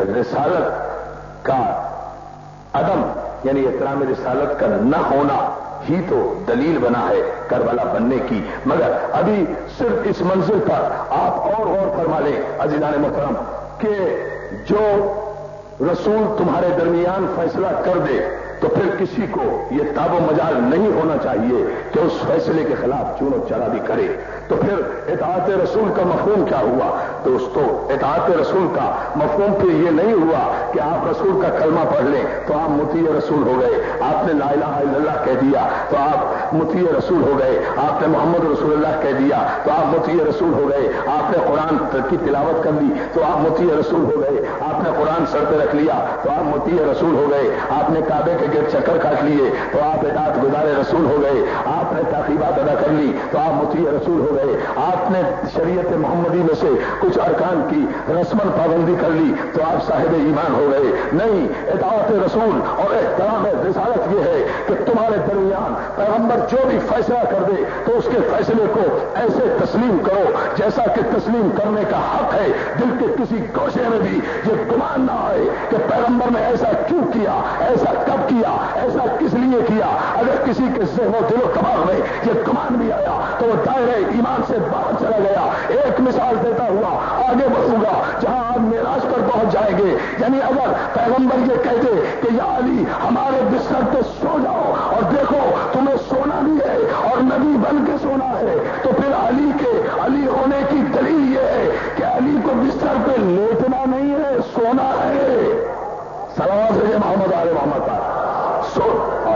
رسالت کا عدم یعنی احترام رسالت کا نہ ہونا ہی تو دلیل بنا ہے کربلا بننے کی. مگر ابھی صرف اس منزل پر آپ اور غور فرما لیں عزیزان محترم کہ جو رسول تمہارے درمیان فیصلہ کر دے تو پھر کسی کو یہ تاب و مجال نہیں ہونا چاہیے کہ اس فیصلے کے خلاف چون و چرا بھی کرے. تو پھر اطاعت رسول کا مفہوم کیا ہوا دوستو؟ اطاعت رسول کا مفہوم پھر یہ نہیں ہوا کہ آپ رسول کا کلمہ پڑھ لیں تو آپ مطیع رسول ہو گئے، آپ نے لا الہ الا اللہ کہہ دیا تو آپ مطیع رسول ہو گئے، آپ نے محمد رسول اللہ کہہ دیا تو آپ مطیع رسول ہو گئے، آپ نے قرآن کی تلاوت کر لی تو آپ مطیع رسول ہو گئے، آپ نے قرآن سر پہ رکھ لیا تو آپ مطیع رسول ہو گئے، آپ نے کعبے کے گرد چکر کاٹ لیے تو آپ اطاعت گزار رسول ہو گئے، آپ نے تعقیبات ادا کر لی تو آپ مطیع رسول ہو گئے، آپ نے شریعت محمدی میں سے کچھ ارکان کی رسمن پابندی کر لی تو آپ صاحب ایمان ہو گئے. نہیں، اطاعت رسول اور احترام رسالت یہ ہے کہ تمہارے درمیان پیغمبر جو بھی فیصلہ کر دے تو اس کے فیصلے کو ایسے تسلیم کرو جیسا کہ تسلیم کرنے کا حق ہے. دل کے کسی گوشے میں بھی یہ گمان نہ آئے کہ پیغمبر نے ایسا کیوں کیا، ایسا کب کیا، ایسا کس لیے کیا. اگر کسی کے ذہن و دل و دماغ میں یہ گمان بھی آیا تو وہ دائرے ایمان سے باہر چلا گیا. ایک مثال دیتا ہوا آگے بڑھوں گا جہاں آپ معراج پر پہنچ جائیں گے. یعنی اگر پیغمبر یہ کہتے کہ یا علی ہمارے بستر پہ سو جاؤ اور دیکھو تمہیں سونا بھی ہے اور نبی بن کے سونا ہے، تو پھر علی کے علی ہونے کی دلیل یہ ہے کہ علی کو بستر پہ لیٹنا نہیں ہے، سونا ہے. سلام سے محمد آل محمد کا سو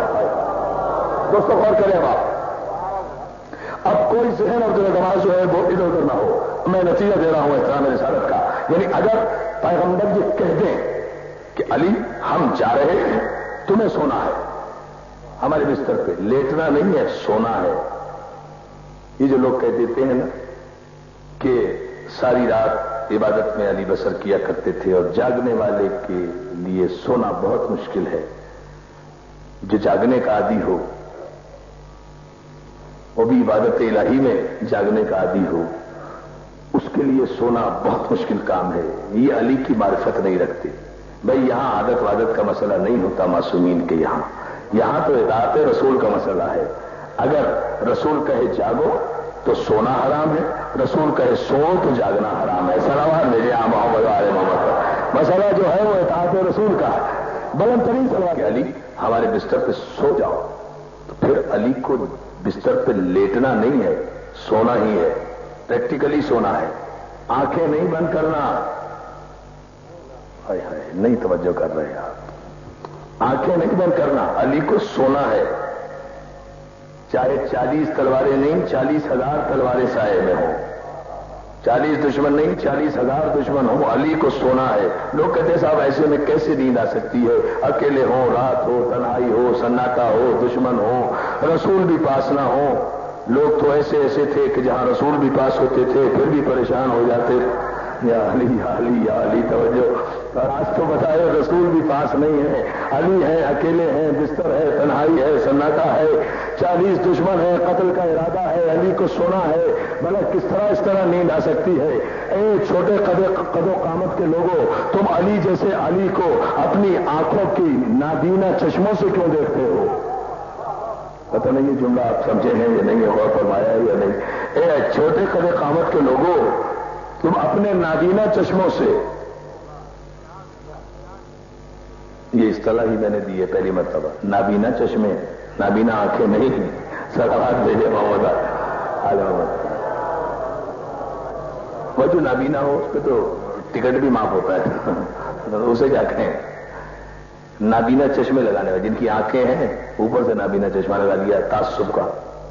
دوستوں غور کریں آپ. اب کوئی ذہن اور دل و دماغ جو ہے وہ ادھر ادھر نہ ہو. میں نتیجہ دے رہا ہوں احترام رسالت کا. یعنی اگر پیغمبر یہ کہہ دیں کہ علی ہم جا رہے ہیں، تمہیں سونا ہے، ہمارے بستر پہ لیٹنا نہیں ہے، سونا ہے. یہ جو لوگ کہہ دیتے ہیں نا کہ ساری رات عبادت میں علی بسر کیا کرتے تھے اور جاگنے والے کے لیے سونا بہت مشکل ہے، جو جاگنے کا عادی ہو وہ بھی عبادت الہی میں جاگنے کا عادی ہو، اس کے لیے سونا بہت مشکل کام ہے. یہ علی کی معرفت نہیں رکھتے. بھائی یہاں عادت وادت کا مسئلہ نہیں ہوتا معصومین کے یہاں یہاں تو اطاعت رسول کا مسئلہ ہے. اگر رسول کہے جاگو تو سونا حرام ہے، رسول کہے سو تو جاگنا حرام ہے. سلام میرے یہاں محمد علیہ محمد. مسئلہ جو ہے وہ اطاعت رسول کا ہے. بلند ترین سوال کہ علی ہمارے بستر پہ سو جاؤ، تو پھر علی کو بستر پہ لیٹنا نہیں ہے، سونا ہی ہے، پریکٹیکلی سونا ہے. आंखें नहीं बंद करना। हाय हाय, नहीं तवज्जो कर रहे आप। आंखें नहीं बंद करना, अली को सोना है, चाहे चालीस तलवारें नहीं चालीस हजार तलवारें साए में हो, चालीस दुश्मन नहीं चालीस हजार दुश्मन हो, अली को सोना है। लोग कहते हैं साहब ऐसे में कैसे नींद आ सकती है, अकेले हो, रात हो, तन्हाई हो, सन्नाटा हो, दुश्मन हो, रसूल भी पास ना हो। लोग तो ऐसे ऐसे थे कि जहां रसूल भी पास होते थे फिर भी परेशान हो जाते। या अली या अली या अली, तवज्जो। आज तो बताए रसूल भी पास नहीं है, अली है, अकेले हैं, बिस्तर है, तन्हाई है, सन्नाटा है, चालीस दुश्मन है, कत्ल का इरादा है, अली को सोना है। भला किस तरह इस तरह नींद आ सकती है? ए छोटे कदे कदो कामत के लोगों, तुम अली जैसे अली को अपनी आंखों की नाबीना चश्मों से क्यों देखते हो? पता नहीं ये जुमला आप समझे हैं या नहीं, गौर फरमाया है या नहीं। ए छोटे कदे कामत के लोगों, तुम अपने नाबीना चश्मों से, ये इस्तेलाह ही मैंने दी है पहली मरतबा, नाबीना चश्मे, नाबीना आंखें नहीं। सलावत भेजे मोहम्मद आले मोहम्मद। वो जो नाबीना हो उस पर तो टिकट भी माफ होता है, तो उसे क्या कहें? नाबीना चश्मे लगाने वाले जिनकी आंखें हैं, ऊपर से नाबीना चश्मा लगा दिया तासुब का।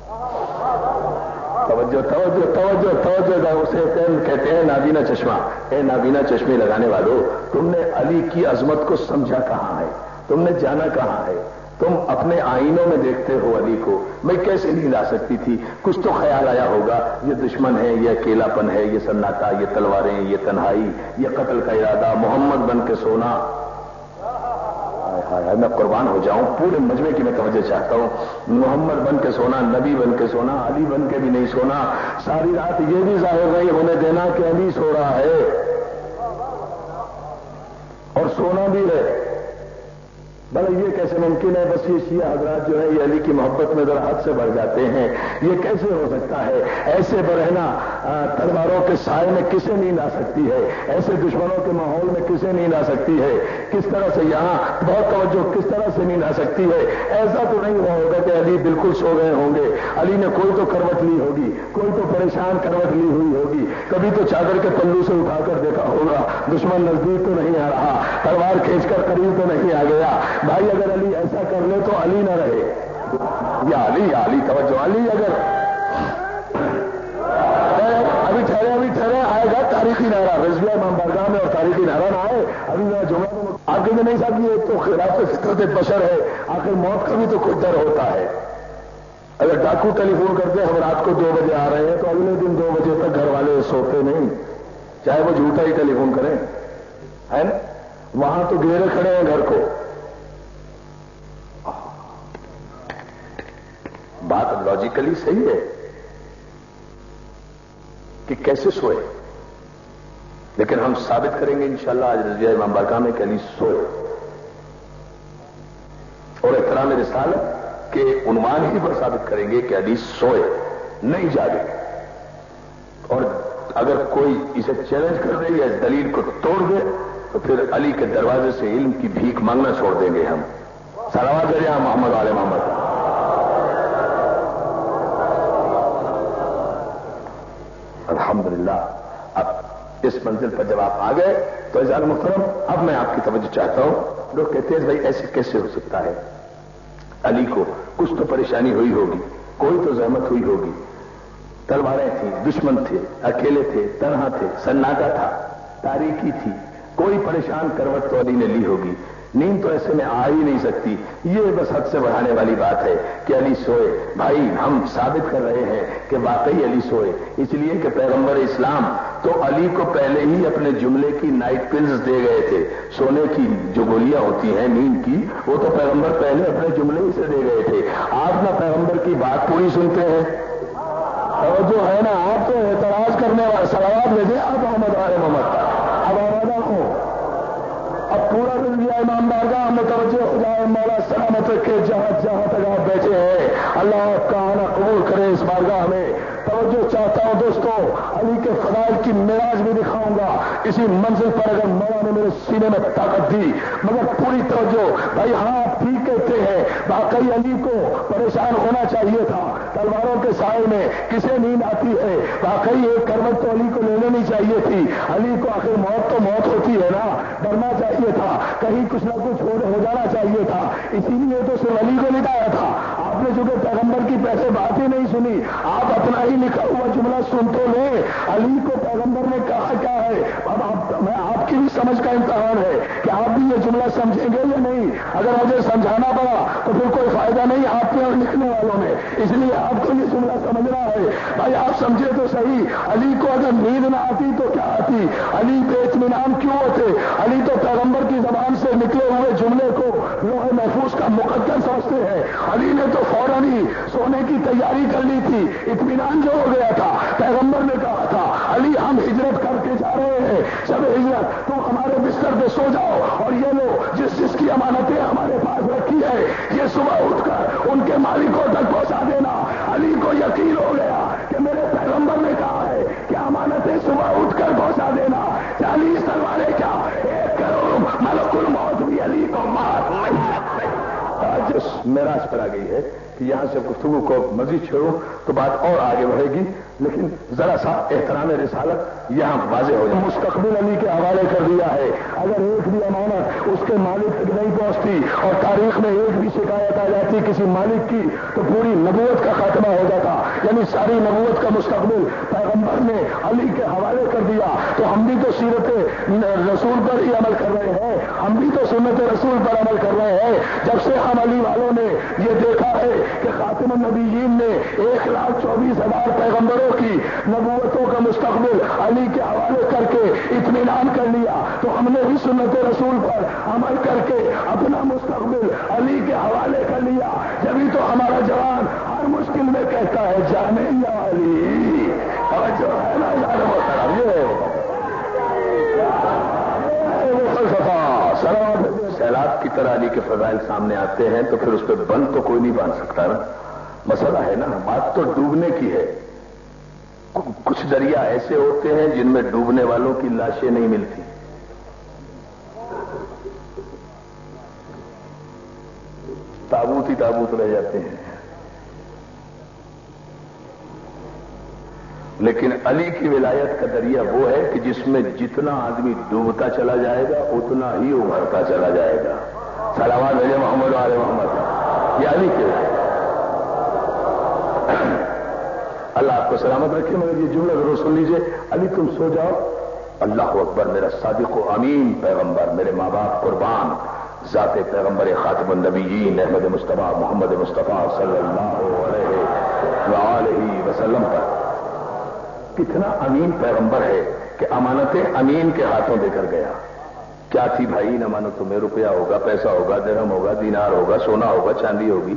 तवज्जो तवज्जो तवज्जो तवज्जो, उसे कहते हैं नाबीना चश्मा। ए नाबीना चश्मे लगाने वालों, तुमने अली की अजमत को समझा कहां है? तुमने जाना कहां है? तुम अपने आईनों में देखते हो अली को। मैं कैसे नींद आ सकती थी? कुछ तो ख्याल आया होगा, ये दुश्मन है, ये अकेलापन है, ये सन्नाटा, ये तलवारें, ये तन्हाई, ये कत्ल का इरादा, मोहम्मद बन के सोना। हाय, मैं कुर्बान हो जाऊं, पूरे मजमे की मैं तवज्जो चाहता हूं। मोहम्मद बन के सोना, नबी बन के सोना, अली बन के भी नहीं सोना। सारी रात ये भी जाहिर नहीं होने देना कि अली सो रहा है और सोना भी है। भले ये कैसे मुमकिन है? बस ये शिया हजरात जो है ये अली की मोहब्बत में जरा हद से बढ़ जाते हैं। ये कैसे हो सकता है? ऐसे बरहना तलवारों के साए में किसे नींद आ सकती है? ऐसे दुश्मनों के माहौल में किसे नींद आ सकती है? किस तरह से यहां बहुत तवज्जो, किस तरह से नींद आ सकती है? ऐसा तो नहीं हुआ होगा कि अली बिल्कुल सो गए होंगे। अली ने कोई तो करवट ली होगी, कोई तो परेशान करवट ली हुई होगी, कभी तो चादर के पल्लू से उठाकर देखा होगा, दुश्मन नजदीक तो नहीं आ रहा, तलवार खींचकर करीब तो नहीं आ गया। भाई अगर अली ऐसा कर ले तो अली ना रहे। या अली या अली, तवज्जो, अली अगर अभी ठहरे अभी ठहरे आएगा तारीखी नारा रिजविया इमाम बारगाह में, और तारीखी नारा ना आए अभी मैं जुमला आगे में नहीं साहब, ये तो खिलाफ फितरत बशर है। आखिर मौत का भी तो कोई डर होता है। अगर डाकू टेलीफोन करते हम रात को दो बजे आ रहे हैं तो अगले दिन दो बजे तक घर वाले सोते नहीं, चाहे वो झूठा ही टेलीफोन करें, है ना? वहां तो घेरे खड़े हैं घर को। बात लॉजिकली सही है कि कैसे सोए, लेकिन हम साबित करेंगे इंशाअल्लाह आज रज़िया इमाम बारगाह में कि अली सोए। और एहतराम रिसालत के उन्वान ही पर साबित करेंगे कि अली सोए, नहीं जागे। और अगर कोई इसे चैलेंज कर दे या इस दलील को तोड़ दे तो फिर अली के दरवाजे से इल्म की भीख मांगना छोड़ देंगे हम। सलावत करिए मोहम्मद आले मोहम्मद। अल्हम्दुलिल्लाह। अब इस मंजिल पर जब आप आ गए तो इज़ार मुहतरम, अब मैं आपकी तवज्जो चाहता हूं। लोग कहते हैं भाई ऐसे कैसे हो सकता है? अली को कुछ तो परेशानी हुई होगी, कोई तो जहमत हुई होगी, तलवारें थी, दुश्मन थे, अकेले थे, तन्हा थे, सन्नाटा था, तारीकी थी, कोई परेशान करवट तो अली ने ली होगी। नींद तो ऐसे में आ ही नहीं सकती। ये बस हद से बढ़ाने वाली बात है कि अली सोए। भाई हम साबित कर रहे हैं कि वाकई अली सोए, इसलिए कि पैगंबर इस्लाम तो अली को पहले ही अपने जुमले की नाइट पिल्स दे गए थे। सोने की जो गोलियां होती हैं नींद की, वो तो पैगंबर पहले अपने जुमले ही से दे गए थे। आप ना पैगंबर की बात पूरी सुनते हैं, और जो है ना आप तो एतराज करने वाले। सलावत भेजे अब मोहम्मद आले मोहम्मद। अब आवादा हो, अब पूरा रज़िया इमाम बारगाह में तवज्जो हो जाए। मौला सलामत रखे जहां जहां तक आप बैठे हैं, अल्लाह आपका आना कबूल करे इस बारगाह में। توجہ چاہتا ہوں دوستوں، علی کے فضائل کی معراج بھی دکھاؤں گا اسی منزل پر اگر مولا نے میرے سینے میں طاقت دی، مگر پوری توجہ بھائی، ہاں آپ ٹھیک کہتے ہیں، واقعی علی کو پریشان ہونا چاہیے تھا، تلواروں کے سائے میں کسے نیند آتی ہے، واقعی ایک کروٹ تو علی کو لے لینی چاہیے تھی، علی کو آخر موت تو موت ہوتی ہے نا، ڈرنا چاہیے تھا، کہیں کچھ نہ کچھ ہو جانا چاہیے تھا، اسی لیے تو صرف علی کو لٹایا تھا۔ آپ نے چونکہ پیغمبر کی پہلے بات ہی نہیں سنی، آپ اپنا ہی لکھا ہوا جملہ سن تو لیں، علی کو پیغمبر نے کہا کیا ہے، اب آپ میں آپ کی بھی سمجھ کا امتحان ہے کہ آپ بھی یہ جملہ سمجھیں گے یا نہیں، اگر مجھے سمجھانا پڑا تو پھر کوئی فائدہ نہیں آپ میں اور لکھنے والوں میں، اس لیے آپ کو یہ جملہ سمجھنا ہے بھائی، آپ سمجھے تو صحیح، علی کو اگر نیند نہ آتی تو کیا آتی، علی بے اطمینان کیوں ہوتے، علی تو پیغمبر کی زبان سے نکلے ہوئے جملے کو لوح محفوظ کا مقدر سمجھتے ہیں، علی نے تو فوراً ہی سونے کی تیاری کر لی تھی، اطمینان جو ہو گیا تھا، پیغمبر نے کہا تھا علی ہم ہجرت کر کے جا رہے ہیں، شب ہجرت تم ہمارے بستر پہ سو جاؤ، اور یہ لو جس جس کی امانتیں ہمارے پاس رکھی ہے یہ صبح اٹھ کر ان کے مالکوں تک پہنچا دینا۔ علی کو یقین ہو گیا کہ میرے پیغمبر نے کہا ہے کہ امانتیں صبح اٹھ کر پہنچا دینا، چالیس تلواریں کیا ایک کروڑ ملک الموت بھی علی کو مار جس معراج پر آ گئی ہے کہ یہاں سے گفتگو کو مزید چھوڑوں تو بات اور آگے بڑھے گی، لیکن ذرا سا احترام رسالت یہاں واضح ہو جائے۔ مستقبل علی کے حوالے کر دیا ہے، اگر ایک بھی امانت اس کے مالک تک نہیں پہنچتی اور تاریخ میں ایک بھی شکایت آ جاتی کسی مالک کی تو پوری نبوت کا خاتمہ ہو جاتا، یعنی ساری نبوت کا مستقبل پیغمبر نے علی کے حوالے کر دیا۔ تو ہم بھی تو سیرت رسول پر ہی عمل کر رہے ہیں، ہم بھی تو سنت رسول پر عمل کر رہے ہیں، جب سے ہم علی والوں نے یہ دیکھا ہے کہ خاتم النبیین نے ایک لاکھ چوبیس ہزار پیغمبروں کی نبوتوں کا مستقبل علی کے حوالے کر کے اطمینان کر لیا، تو ہم نے بھی سنت رسول پر عمل کر کے اپنا مستقبل علی کے حوالے کر لیا۔ جبھی تو ہمارا جوان ہر مشکل میں کہتا ہے جانے یا علی، اور جو ہے نا یار وہ سیلاب کی طرح علی کے فضائل سامنے آتے ہیں تو پھر اس پہ بند تو کوئی نہیں باندھ سکتا نا، مسئلہ ہے نا، بات تو ڈوبنے کی ہے۔ کچھ دریا ایسے ہوتے ہیں جن میں ڈوبنے والوں کی لاشیں نہیں ملتی، تابوت ہی تابوت رہ جاتے ہیں، لیکن علی کی ولایت کا دریا وہ ہے کہ جس میں جتنا آدمی ڈوبتا چلا جائے گا اتنا ہی ابھرتا چلا جائے گا۔ صلوات علی محمد علیہ محمد، یہ علی کے اللہ آپ کو سلامت رکھے، مگر یہ جملہ ضرور سن لیجیے، علی تم سو جاؤ، اللہ اکبر، میرا صادق و امین پیغمبر، میرے ماں باپ قربان، ذات پیغمبر خاتم النبیین احمد مصطفیٰ محمد مصطفیٰ صلی اللہ علیہ وآلہ وسلم پر کتنا امین پیغمبر ہے کہ امانتیں امین کے ہاتھوں دے کر گیا۔ کیا تھی بھائی ان امانتوں میں؟ روپیہ ہوگا، پیسہ ہوگا، درہم ہوگا، دینار ہوگا، سونا ہوگا، چاندی ہوگی،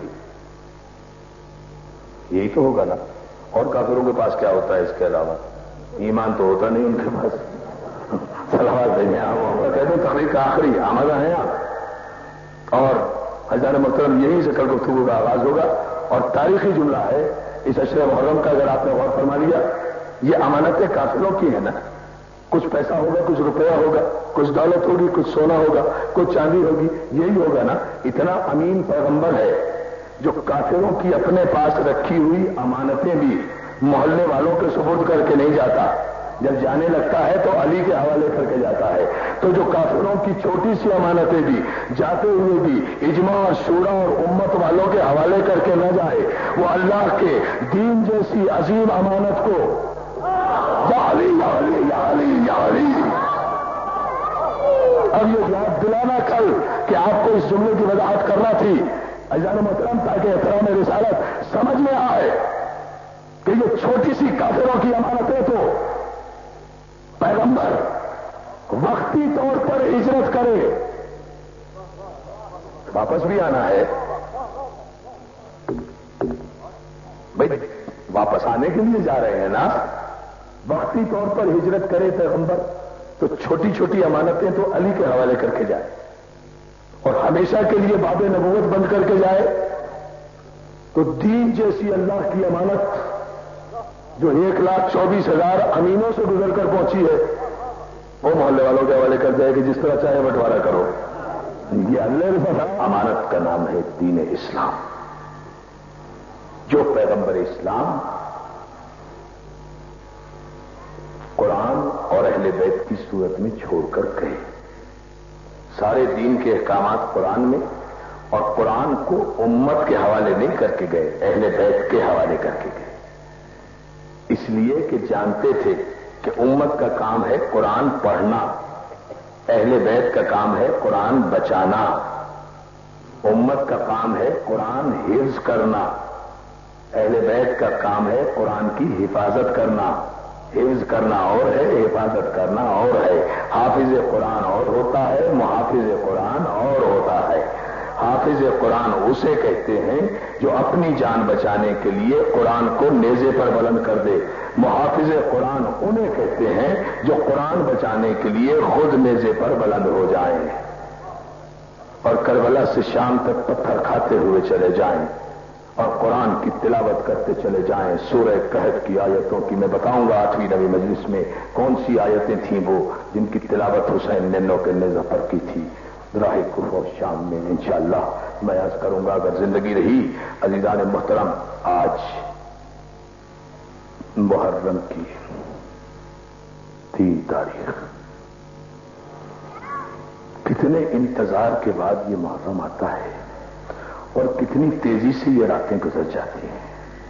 یہی تو ہوگا نا۔ اور کافروں کے پاس کیا ہوتا ہے اس کے علاوہ؟ ایمان تو ہوتا نہیں ان کے پاس۔ صلوات دیں آپ کہتے ہیں تقریر کا آخری آمدہ ہے آپ، اور ہزار محترم یہی سے کل گفتگو کا آغاز ہوگا، اور تاریخی جملہ ہے اس عشر محرم کا، اگر آپ نے غور فرما لیا، یہ امانتیں کافروں کی ہیں نا، کچھ پیسہ ہوگا، کچھ روپیہ ہوگا، کچھ دولت ہوگی، کچھ سونا ہوگا، کچھ چاندی ہوگی، یہی ہوگا نا۔ اتنا امین پیغمبر ہے جو کافروں کی اپنے پاس رکھی ہوئی امانتیں بھی محلے والوں کے سپرد کر کے نہیں جاتا، جب جانے لگتا ہے تو علی کے حوالے کر کے جاتا ہے۔ تو جو کافروں کی چھوٹی سی امانتیں بھی جاتے ہوئے بھی اجماع اور شورا اور امت والوں کے حوالے کر کے نہ جائے، وہ اللہ کے دین جیسی عظیم امانت کو یا علی یا علی یا علی یا علی۔ اب یہ یاد دلانا کل کہ آپ کو اس جملے کی وضاحت کرنا تھی عزیزان محترم، تاکہ احترام رسالت سمجھ میں آئے کہ یہ چھوٹی سی کافروں کی امانتیں تو پیغمبر وقتی طور پر ہجرت کرے، واپس بھی آنا ہے بھائی، واپس آنے کے لیے جا رہے ہیں نا، وقتی طور پر ہجرت کرے پیغمبر تو چھوٹی چھوٹی امانتیں تو علی کے حوالے کر کے جائے، اور ہمیشہ کے لیے باب نبوت بند کر کے جائے تو دین جیسی اللہ کی امانت جو ایک لاکھ چوبیس ہزار امینوں سے گزر کر پہنچی ہے وہ محلے والوں کے حوالے کر جائے کہ جس طرح چاہے بٹوارا کرو. یہ اللہ رفا امانت کا نام ہے دین اسلام. جو پیغمبر اسلام قرآن اور اہل بیت کی صورت میں چھوڑ کر گئے، سارے دین کے احکامات قرآن میں، اور قرآن کو امت کے حوالے نہیں کر کے گئے، اہل بیت کے حوالے کر کے گئے. اس لیے کہ جانتے تھے کہ امت کا کام ہے قرآن پڑھنا، اہل بیت کا کام ہے قرآن بچانا، امت کا کام ہے قرآن حفظ کرنا، اہل بیت کا کام ہے قرآن کی حفاظت کرنا. حفظ کرنا اور ہے، حفاظت کرنا اور ہے. حافظ قرآن اور ہوتا ہے، محافظ قرآن اور ہوتا ہے. حافظ قرآن اسے کہتے ہیں جو اپنی جان بچانے کے لیے قرآن کو نیزے پر بلند کر دے. محافظ قرآن انہیں کہتے ہیں جو قرآن بچانے کے لیے خود نیزے پر بلند ہو جائیں اور کربلا سے شام تک پتھر کھاتے ہوئے چلے جائیں اور قرآن کی تلاوت کرتے چلے جائیں. سورہ کہف کی آیتوں کی میں بتاؤں گا آٹھویں نویں مجلس میں کون سی آیتیں تھیں وہ جن کی تلاوت حسین ننو کے نیزہ پر کی تھی. راہ کفر شام میں انشاءاللہ میں عرض کروں گا اگر زندگی رہی. عزیزان محترم، آج محرم کی تین تاریخ، کتنے انتظار کے بعد یہ محرم آتا ہے اور کتنی تیزی سے یہ راتیں گزر جاتی ہیں،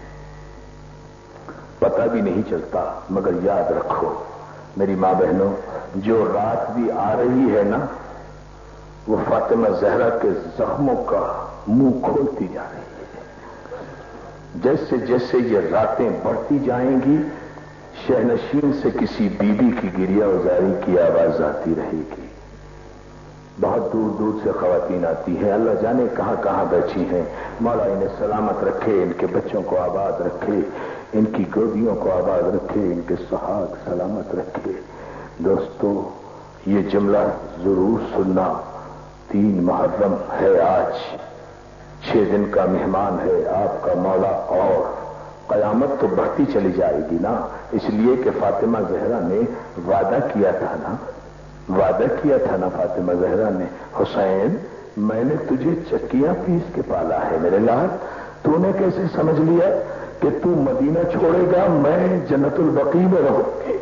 پتہ بھی نہیں چلتا. مگر یاد رکھو میری ماں بہنوں، جو رات بھی آ رہی ہے نا وہ فاطمہ زہرا کے زخموں کا منہ کھولتی جا رہی ہے. جیسے جیسے یہ راتیں بڑھتی جائیں گی شہنشین سے کسی بیوی کی گریہ وزاری کی آواز آتی رہے گی. بہت دور دور سے خواتین آتی ہیں، اللہ جانے کہاں کہاں بیٹھی ہیں. مولا انہیں سلامت رکھے، ان کے بچوں کو آباد رکھے، ان کی گودیوں کو آباد رکھے، ان کے سہاگ سلامت رکھے. دوستو یہ جملہ ضرور سننا. تین محرم ہے آج، چھ دن کا مہمان ہے آپ کا مولا، اور قیامت تو بڑھتی چلی جائے گی نا. اس لیے کہ فاطمہ زہرا نے وعدہ کیا تھا نا وعدہ کیا تھا نا فاطمہ زہرا نے، حسین میں نے تجھے چکیاں پیس کے پالا ہے میرے لال، تو نے کیسے سمجھ لیا کہ تو مدینہ چھوڑے گا میں جنت البقیع میں رہوں گی.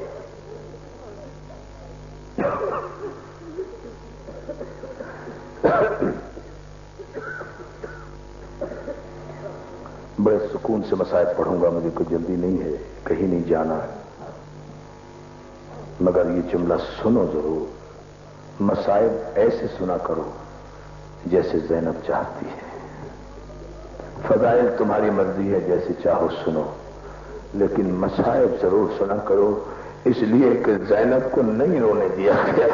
بڑے سکون سے مصائب پڑھوں گا، مجھے کوئی جلدی نہیں ہے، کہیں نہیں جانا، مگر یہ جملہ سنو ضرور. مصائب ایسے سنا کرو جیسے زینب چاہتی ہے. فضائل تمہاری مرضی ہے، جیسے چاہو سنو، لیکن مصائب ضرور سنا کرو، اس لیے کہ زینب کو نہیں رونے دیا گیا،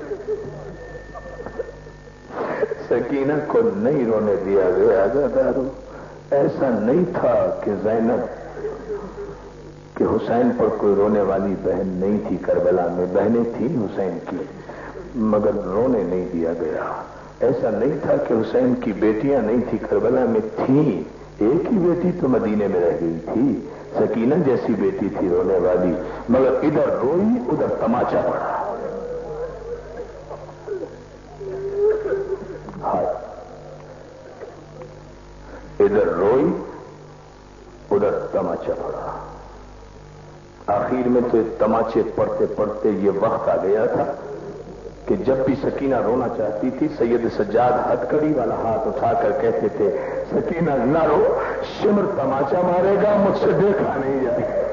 سکینہ کو نہیں رونے دیا گیا. دارو ایسا نہیں تھا کہ زینب کہ حسین پر کوئی رونے والی بہن نہیں تھی. کربلا میں بہنیں تھیں حسین کی مگر رونے نہیں دیا گیا. ایسا نہیں تھا کہ حسین کی بیٹیاں نہیں تھی، کربلا میں تھیں. ایک ہی بیٹی تو مدینے میں رہ گئی تھی، سکینہ جیسی بیٹی تھی رونے والی، مگر ادھر روئی ادھر تماچا پڑا. ادھر روئی ادھر تماچا پڑا. آخر میں تو تماچے پڑتے پڑتے یہ وقت آ گیا تھا کہ جب بھی سکینہ رونا چاہتی تھی سید سجاد ہتکڑی والا ہاتھ اٹھا کر کہتے تھے سکینہ نہ رو، شمر تماچا مارے گا، مجھ سے دیکھا نہیں جائے گا.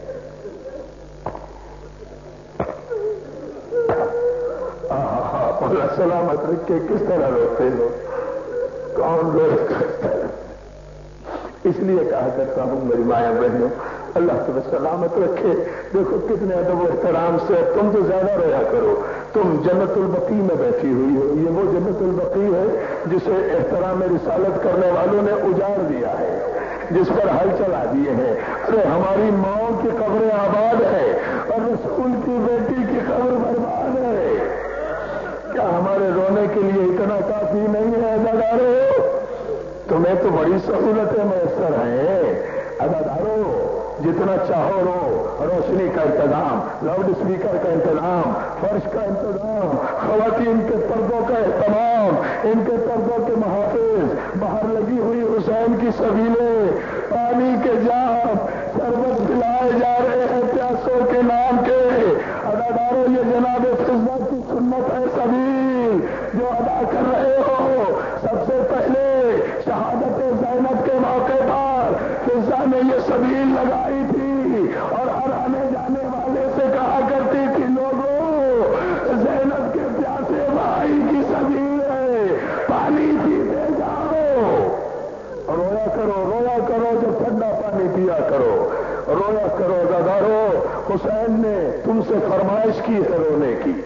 اللہ سلامت رکھے. کس طرح روتے ہو، کون روک کرتا ہے؟ اس لیے کہا کرتا ہوں میری مایا بہنوں اللہ تمہیں سلامت رکھے. دیکھو کتنے ادب و احترام سے، تم تو زیادہ رہا کرو. تم جنت البقیع میں بیٹھی ہوئی ہو، یہ وہ جنت البقیع ہے جسے احترام رسالت کرنے والوں نے اجاڑ دیا ہے، جس پر ہل چلا دیے ہیں. ارے ہماری ماؤں کی قبریں آباد ہے اور رسول کی بیٹی کی قبر برباد ہے. کیا ہمارے رونے کے لیے اتنا کافی نہیں ہے ادادارو؟ تمہیں تو بڑی سہولتیں میسر ہیں ادادارو. جتنا چاہو رو، روشنی کا انتظام، لاؤڈ اسپیکر کا انتظام، فرش کا انتظام، خواتین کے پردوں کا اہتمام، ان کے پردوں کے محافظ، باہر لگی ہوئی حسین کی سبیلیں، پانی کے جام، شربت پلائے جا رہے ہیں پیاسوں کے نام کے۔ اداداروں یہ جناب فضا کی سنت ہے سبیل جو ادا کر رہے ہو۔ سب سے پہلے شہادت زینب کے موقع پر فضا نے یہ سبیل لگائی تھی اور ہر آنے جانے والے سے کہا کرتی تھی لوگوں زینب کے پیاسے بھائی کی سبیل ہے، پانی پیتے جاؤ، رویا کرو رویا کرو جب ٹھنڈا پانی پیا کرو، رویا کرو دادارو۔ حسین نے تم سے فرمائش کی ہے رونے کی،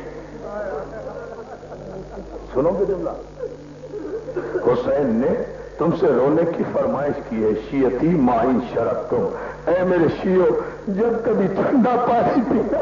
سنو گے جملہ؟ حسین نے تم سے رونے کی فرمائش کی ہے، شیعتی مائن شرط تم، اے میرے شیعو جب کبھی ٹھنڈا پانی پینا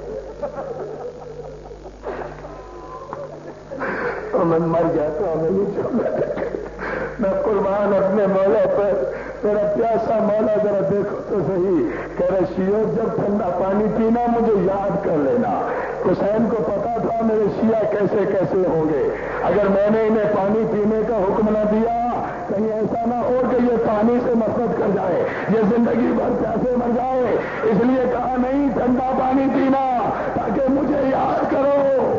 تو میں مر جاتا ہوں، میں قربان اپنے مولا پر، میرا پیاسا مولا ذرا دیکھو تو صحیح، کہہ رہے شیعو جب ٹھنڈا پانی پینا مجھے یاد کر لینا۔ حسین کو پتا تھا میرے شیعہ کیسے کیسے ہوں گے، اگر میں نے انہیں پانی پینے کا حکم نہ دیا کہیں ایسا نہ ہو کہ یہ پانی سے نفرت کر جائے، یہ زندگی بھر پیاسے مر جائے، اس لیے کہا نہیں ٹھنڈا پانی پینا تاکہ مجھے یاد کرو۔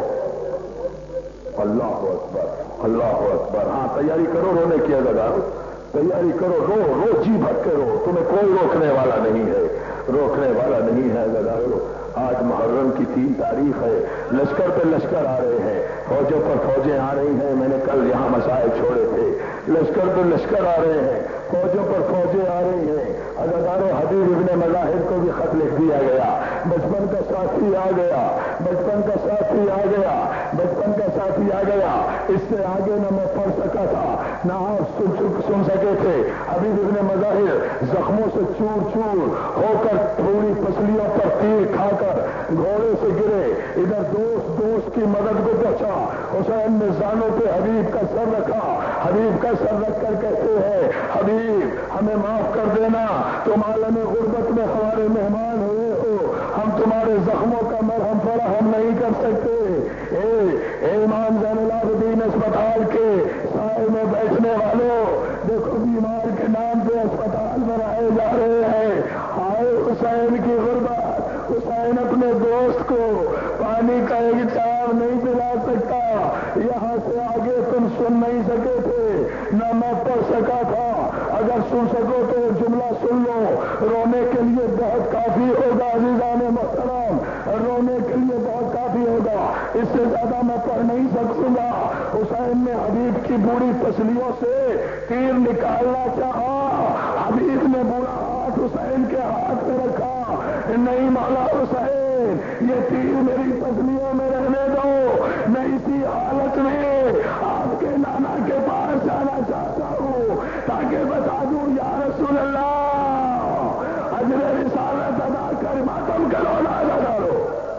اللہ اکبر اللہ اکبر۔ ہاں تیاری کرو رونے کی، ادادارو تیاری کرو، رو رو جی بھر کے رو، تمہیں کوئی روکنے والا نہیں ہے، روکنے والا نہیں ہے ادادارو۔ آج محرم کی تین تاریخ ہے، لشکر پہ لشکر آ رہے ہیں، فوجوں پر فوجیں آ رہی ہیں، میں نے کل یہاں مسائل چھوڑے تھے، لشکر پہ لشکر آ رہے ہیں، فوجوں پر فوجیں آ رہی ہیں۔ ادادارو حبیب ابن مظاہر کو بھی خط لکھ دیا گیا، بچپن کا ساتھی آ گیا، بچپن کا ساتھی آ گیا، بچپن کا ساتھی آ گیا، اس سے آگے نہ میں پڑھ سکا تھا نہ آپ سن سکے تھے۔ حبیب ابن مظاہر زخموں سے چور چور ہو کر پوری پسلیوں پر تیر کھا کر گھوڑے سے گرے، ادھر دوست دوست کی مدد کو پہنچا، حسین نے زانوں پہ حبیب کا سر رکھا، حبیب کا سر رکھ کر کہتے ہیں حبیب ہمیں معاف کر دینا، تم عالم غربت میں ہمارے مہمان ہوئے ہو، ہم تمہارے زخموں کا مرہم فراہم نہیں کر سکتے۔ اے اے امام زین العابدین اسپتال کے سائے میں بیٹھنے والوں، دیکھو بیمار کے نام پہ اسپتال بنائے جا رہے ہیں، آئے حسین کی غربت، حسین اپنے دوست کو پانی کا ایک چار نہیں پلا سکتا، یہاں سے آگے تم سن نہیں سکے تھے نہ میں پڑھ سکا تھا، اگر سن سکو تو جملہ سن لو، رونے کے لیے بہت کافی ہوگا عزیزان محترم، رونے کے لیے بہت کافی ہوگا، اس سے زیادہ میں پڑھ نہیں سکوں گا۔ حسین نے حبیب کی بوڑھی پسلیوں سے تیر نکالنا چاہا، حبیب نے بوڑھا ہاتھ حسین کے ہاتھ میں رکھا، نہیں مولا حسین یہ تیر میری پسلیوں میں رہنے دو، میں اسی حالت میں آپ کے نانا کے پاس جانا چاہتا ہوں تاکہ بتا دوں یا رسول اللہ اجر رسالت ادا کر ماتم کرو نہ ادا کرو۔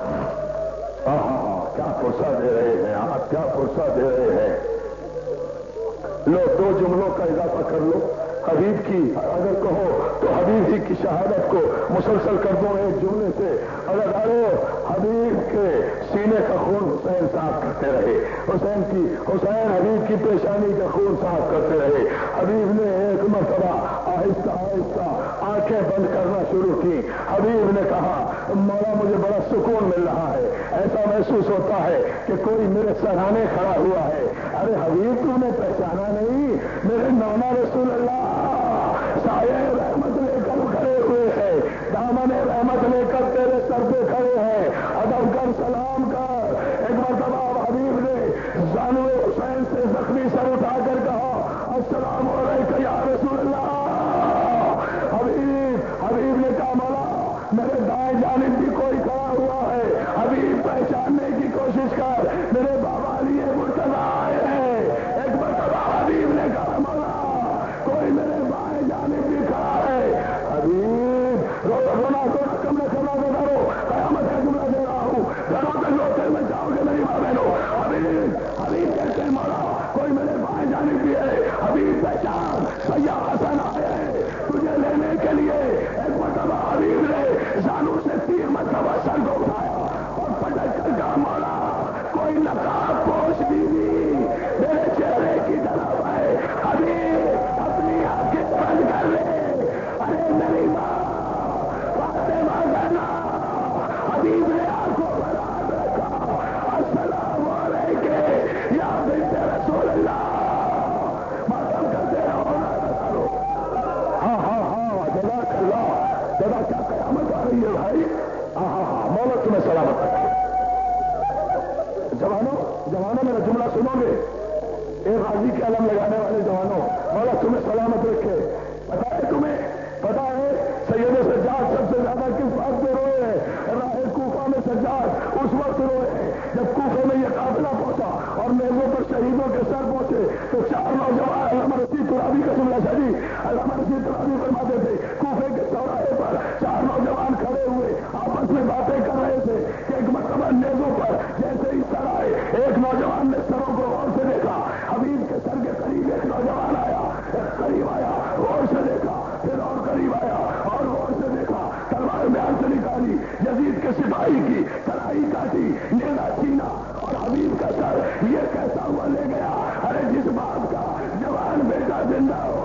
کیا فرصت دے رہے ہیں آپ، کیا فرصت دے رہے ہیں۔ لو دو جملوں کا اضافہ کر لو، حبیب کی اگر کہو تو حبیب ہی کی شہادت کو مسلسل کر دو ایک جملے سے، اگر ڈالو حبیب کے سینے کا خون حسین صاف کرتے رہے، حسین کی حسین حبیب کی پیشانی کا خون صاف کرتے رہے، حبیب نے ایک مرتبہ آہستہ آہستہ آنکھیں بند کرنا شروع کی، حبیب نے کہا مولا مجھے بڑا سکون مل رہا ہے، ایسا محسوس ہوتا ہے کہ کوئی میرے سرانے کھڑا ہوا ہے۔ ارے حبیب تم نے پہچانا نہیں، میرے مولا رسول اللہ سایہ رحمت لے کر کھڑے ہوئے ہیں، دامن رحمت لے کر تیرے سر پہ کھڑے ہیں، ادب کر سلام کر۔ ایک مرتبہ حبیب نے زانوے حسین سے زخمی سر اٹھا کر کہا السلام علیکم یا رسول اللہ۔ حبیب حبیب نے کہا مولا میرے دائیں جانب بھی کوئی کھڑا ہوا ہے، حبیب پہچاننے کی کوشش کر، میرے بابا علی مرتضیٰ آئے ہیں۔ ایک مرتبہ حبیب نے کہا مولا کوئی میرے بائیں جانب بھی کھڑا ہے، حبیب رو رونا رونا کم نہ کرنا دے کرو، قیامت کا جملہ دے رہا ہوں، گھروں تک روتے میں جاؤ گے میری ماں بہنوں۔ حبیب حبیب کہتے ہیں مولا کوئی میرے بائیں جانب بھی ہے، حبیب پہچان سیاح حسن آئے ہیں تجھے لینے کے لیے۔ ایک مرتبہ حبیب نے زانو سے تیر مرتبہ سر کو اٹھایا اور پلٹ کر کہا مولا کوئی نقاب پوش بیوی میرے چہرے کی طرف ہے، حبیب اپنی آنکھیں بند کر لے. ارے میری ماں فاطمہ کہنا حبیب نے آنکھوں پر ہاتھ رکھا، السلام علیکم یا بنت رسول اللہ. ماتم کرتے رہو نہ کرو. ہاں ہاں ہاں جزاک اللہ. جزا کیا قیامت آ رہی ہے بھائی. ہاں ہاں ہاں مولا تمہیں سلامت رکھے. جوانوں جوانوں میرا جملہ سنو گے، ایک غازی کے علم لگانے والے جوانوں، مولا تمہیں سلامت رکھے. پتا ہے تمہیں پتا ہے سید سجاد سب سے زیادہ کس بات پہ روئے ہیں؟ راہ کوفہ میں سجاد اس وقت روئے ہیں جب کوفے میں یہ قافلہ پہنچا اور میزوں پر شہیدوں کے سر پہنچے تو چار نوجوان علامہ رشید ترابی کا جملہ شدید علامہ رشید ترابی فرماتے تھے کوفے کے چوراہے پر چار نوجوان کھڑے ہوئے آپس میں باتیں کر رہے تھے کہ ایک مرتبہ نیزوں پر جیسے ہی سر آئے ایک نوجوان نے سروں کو غور سے دیکھا، حبیب کے سر کے قریب ایک نوجوان آیا، قریب آیا غور سے دیکھا، پھر اور قریب آیا اور غور سے دیکھا، تلوار بیان سے نکالی، یزید کے سپاہی کی کڑائی کاٹی، نیزا چھینا اور حبیب کا سر یہ کیسا ہوا لے گیا. ارے جس بات کا جوان بیٹا زندہ ہو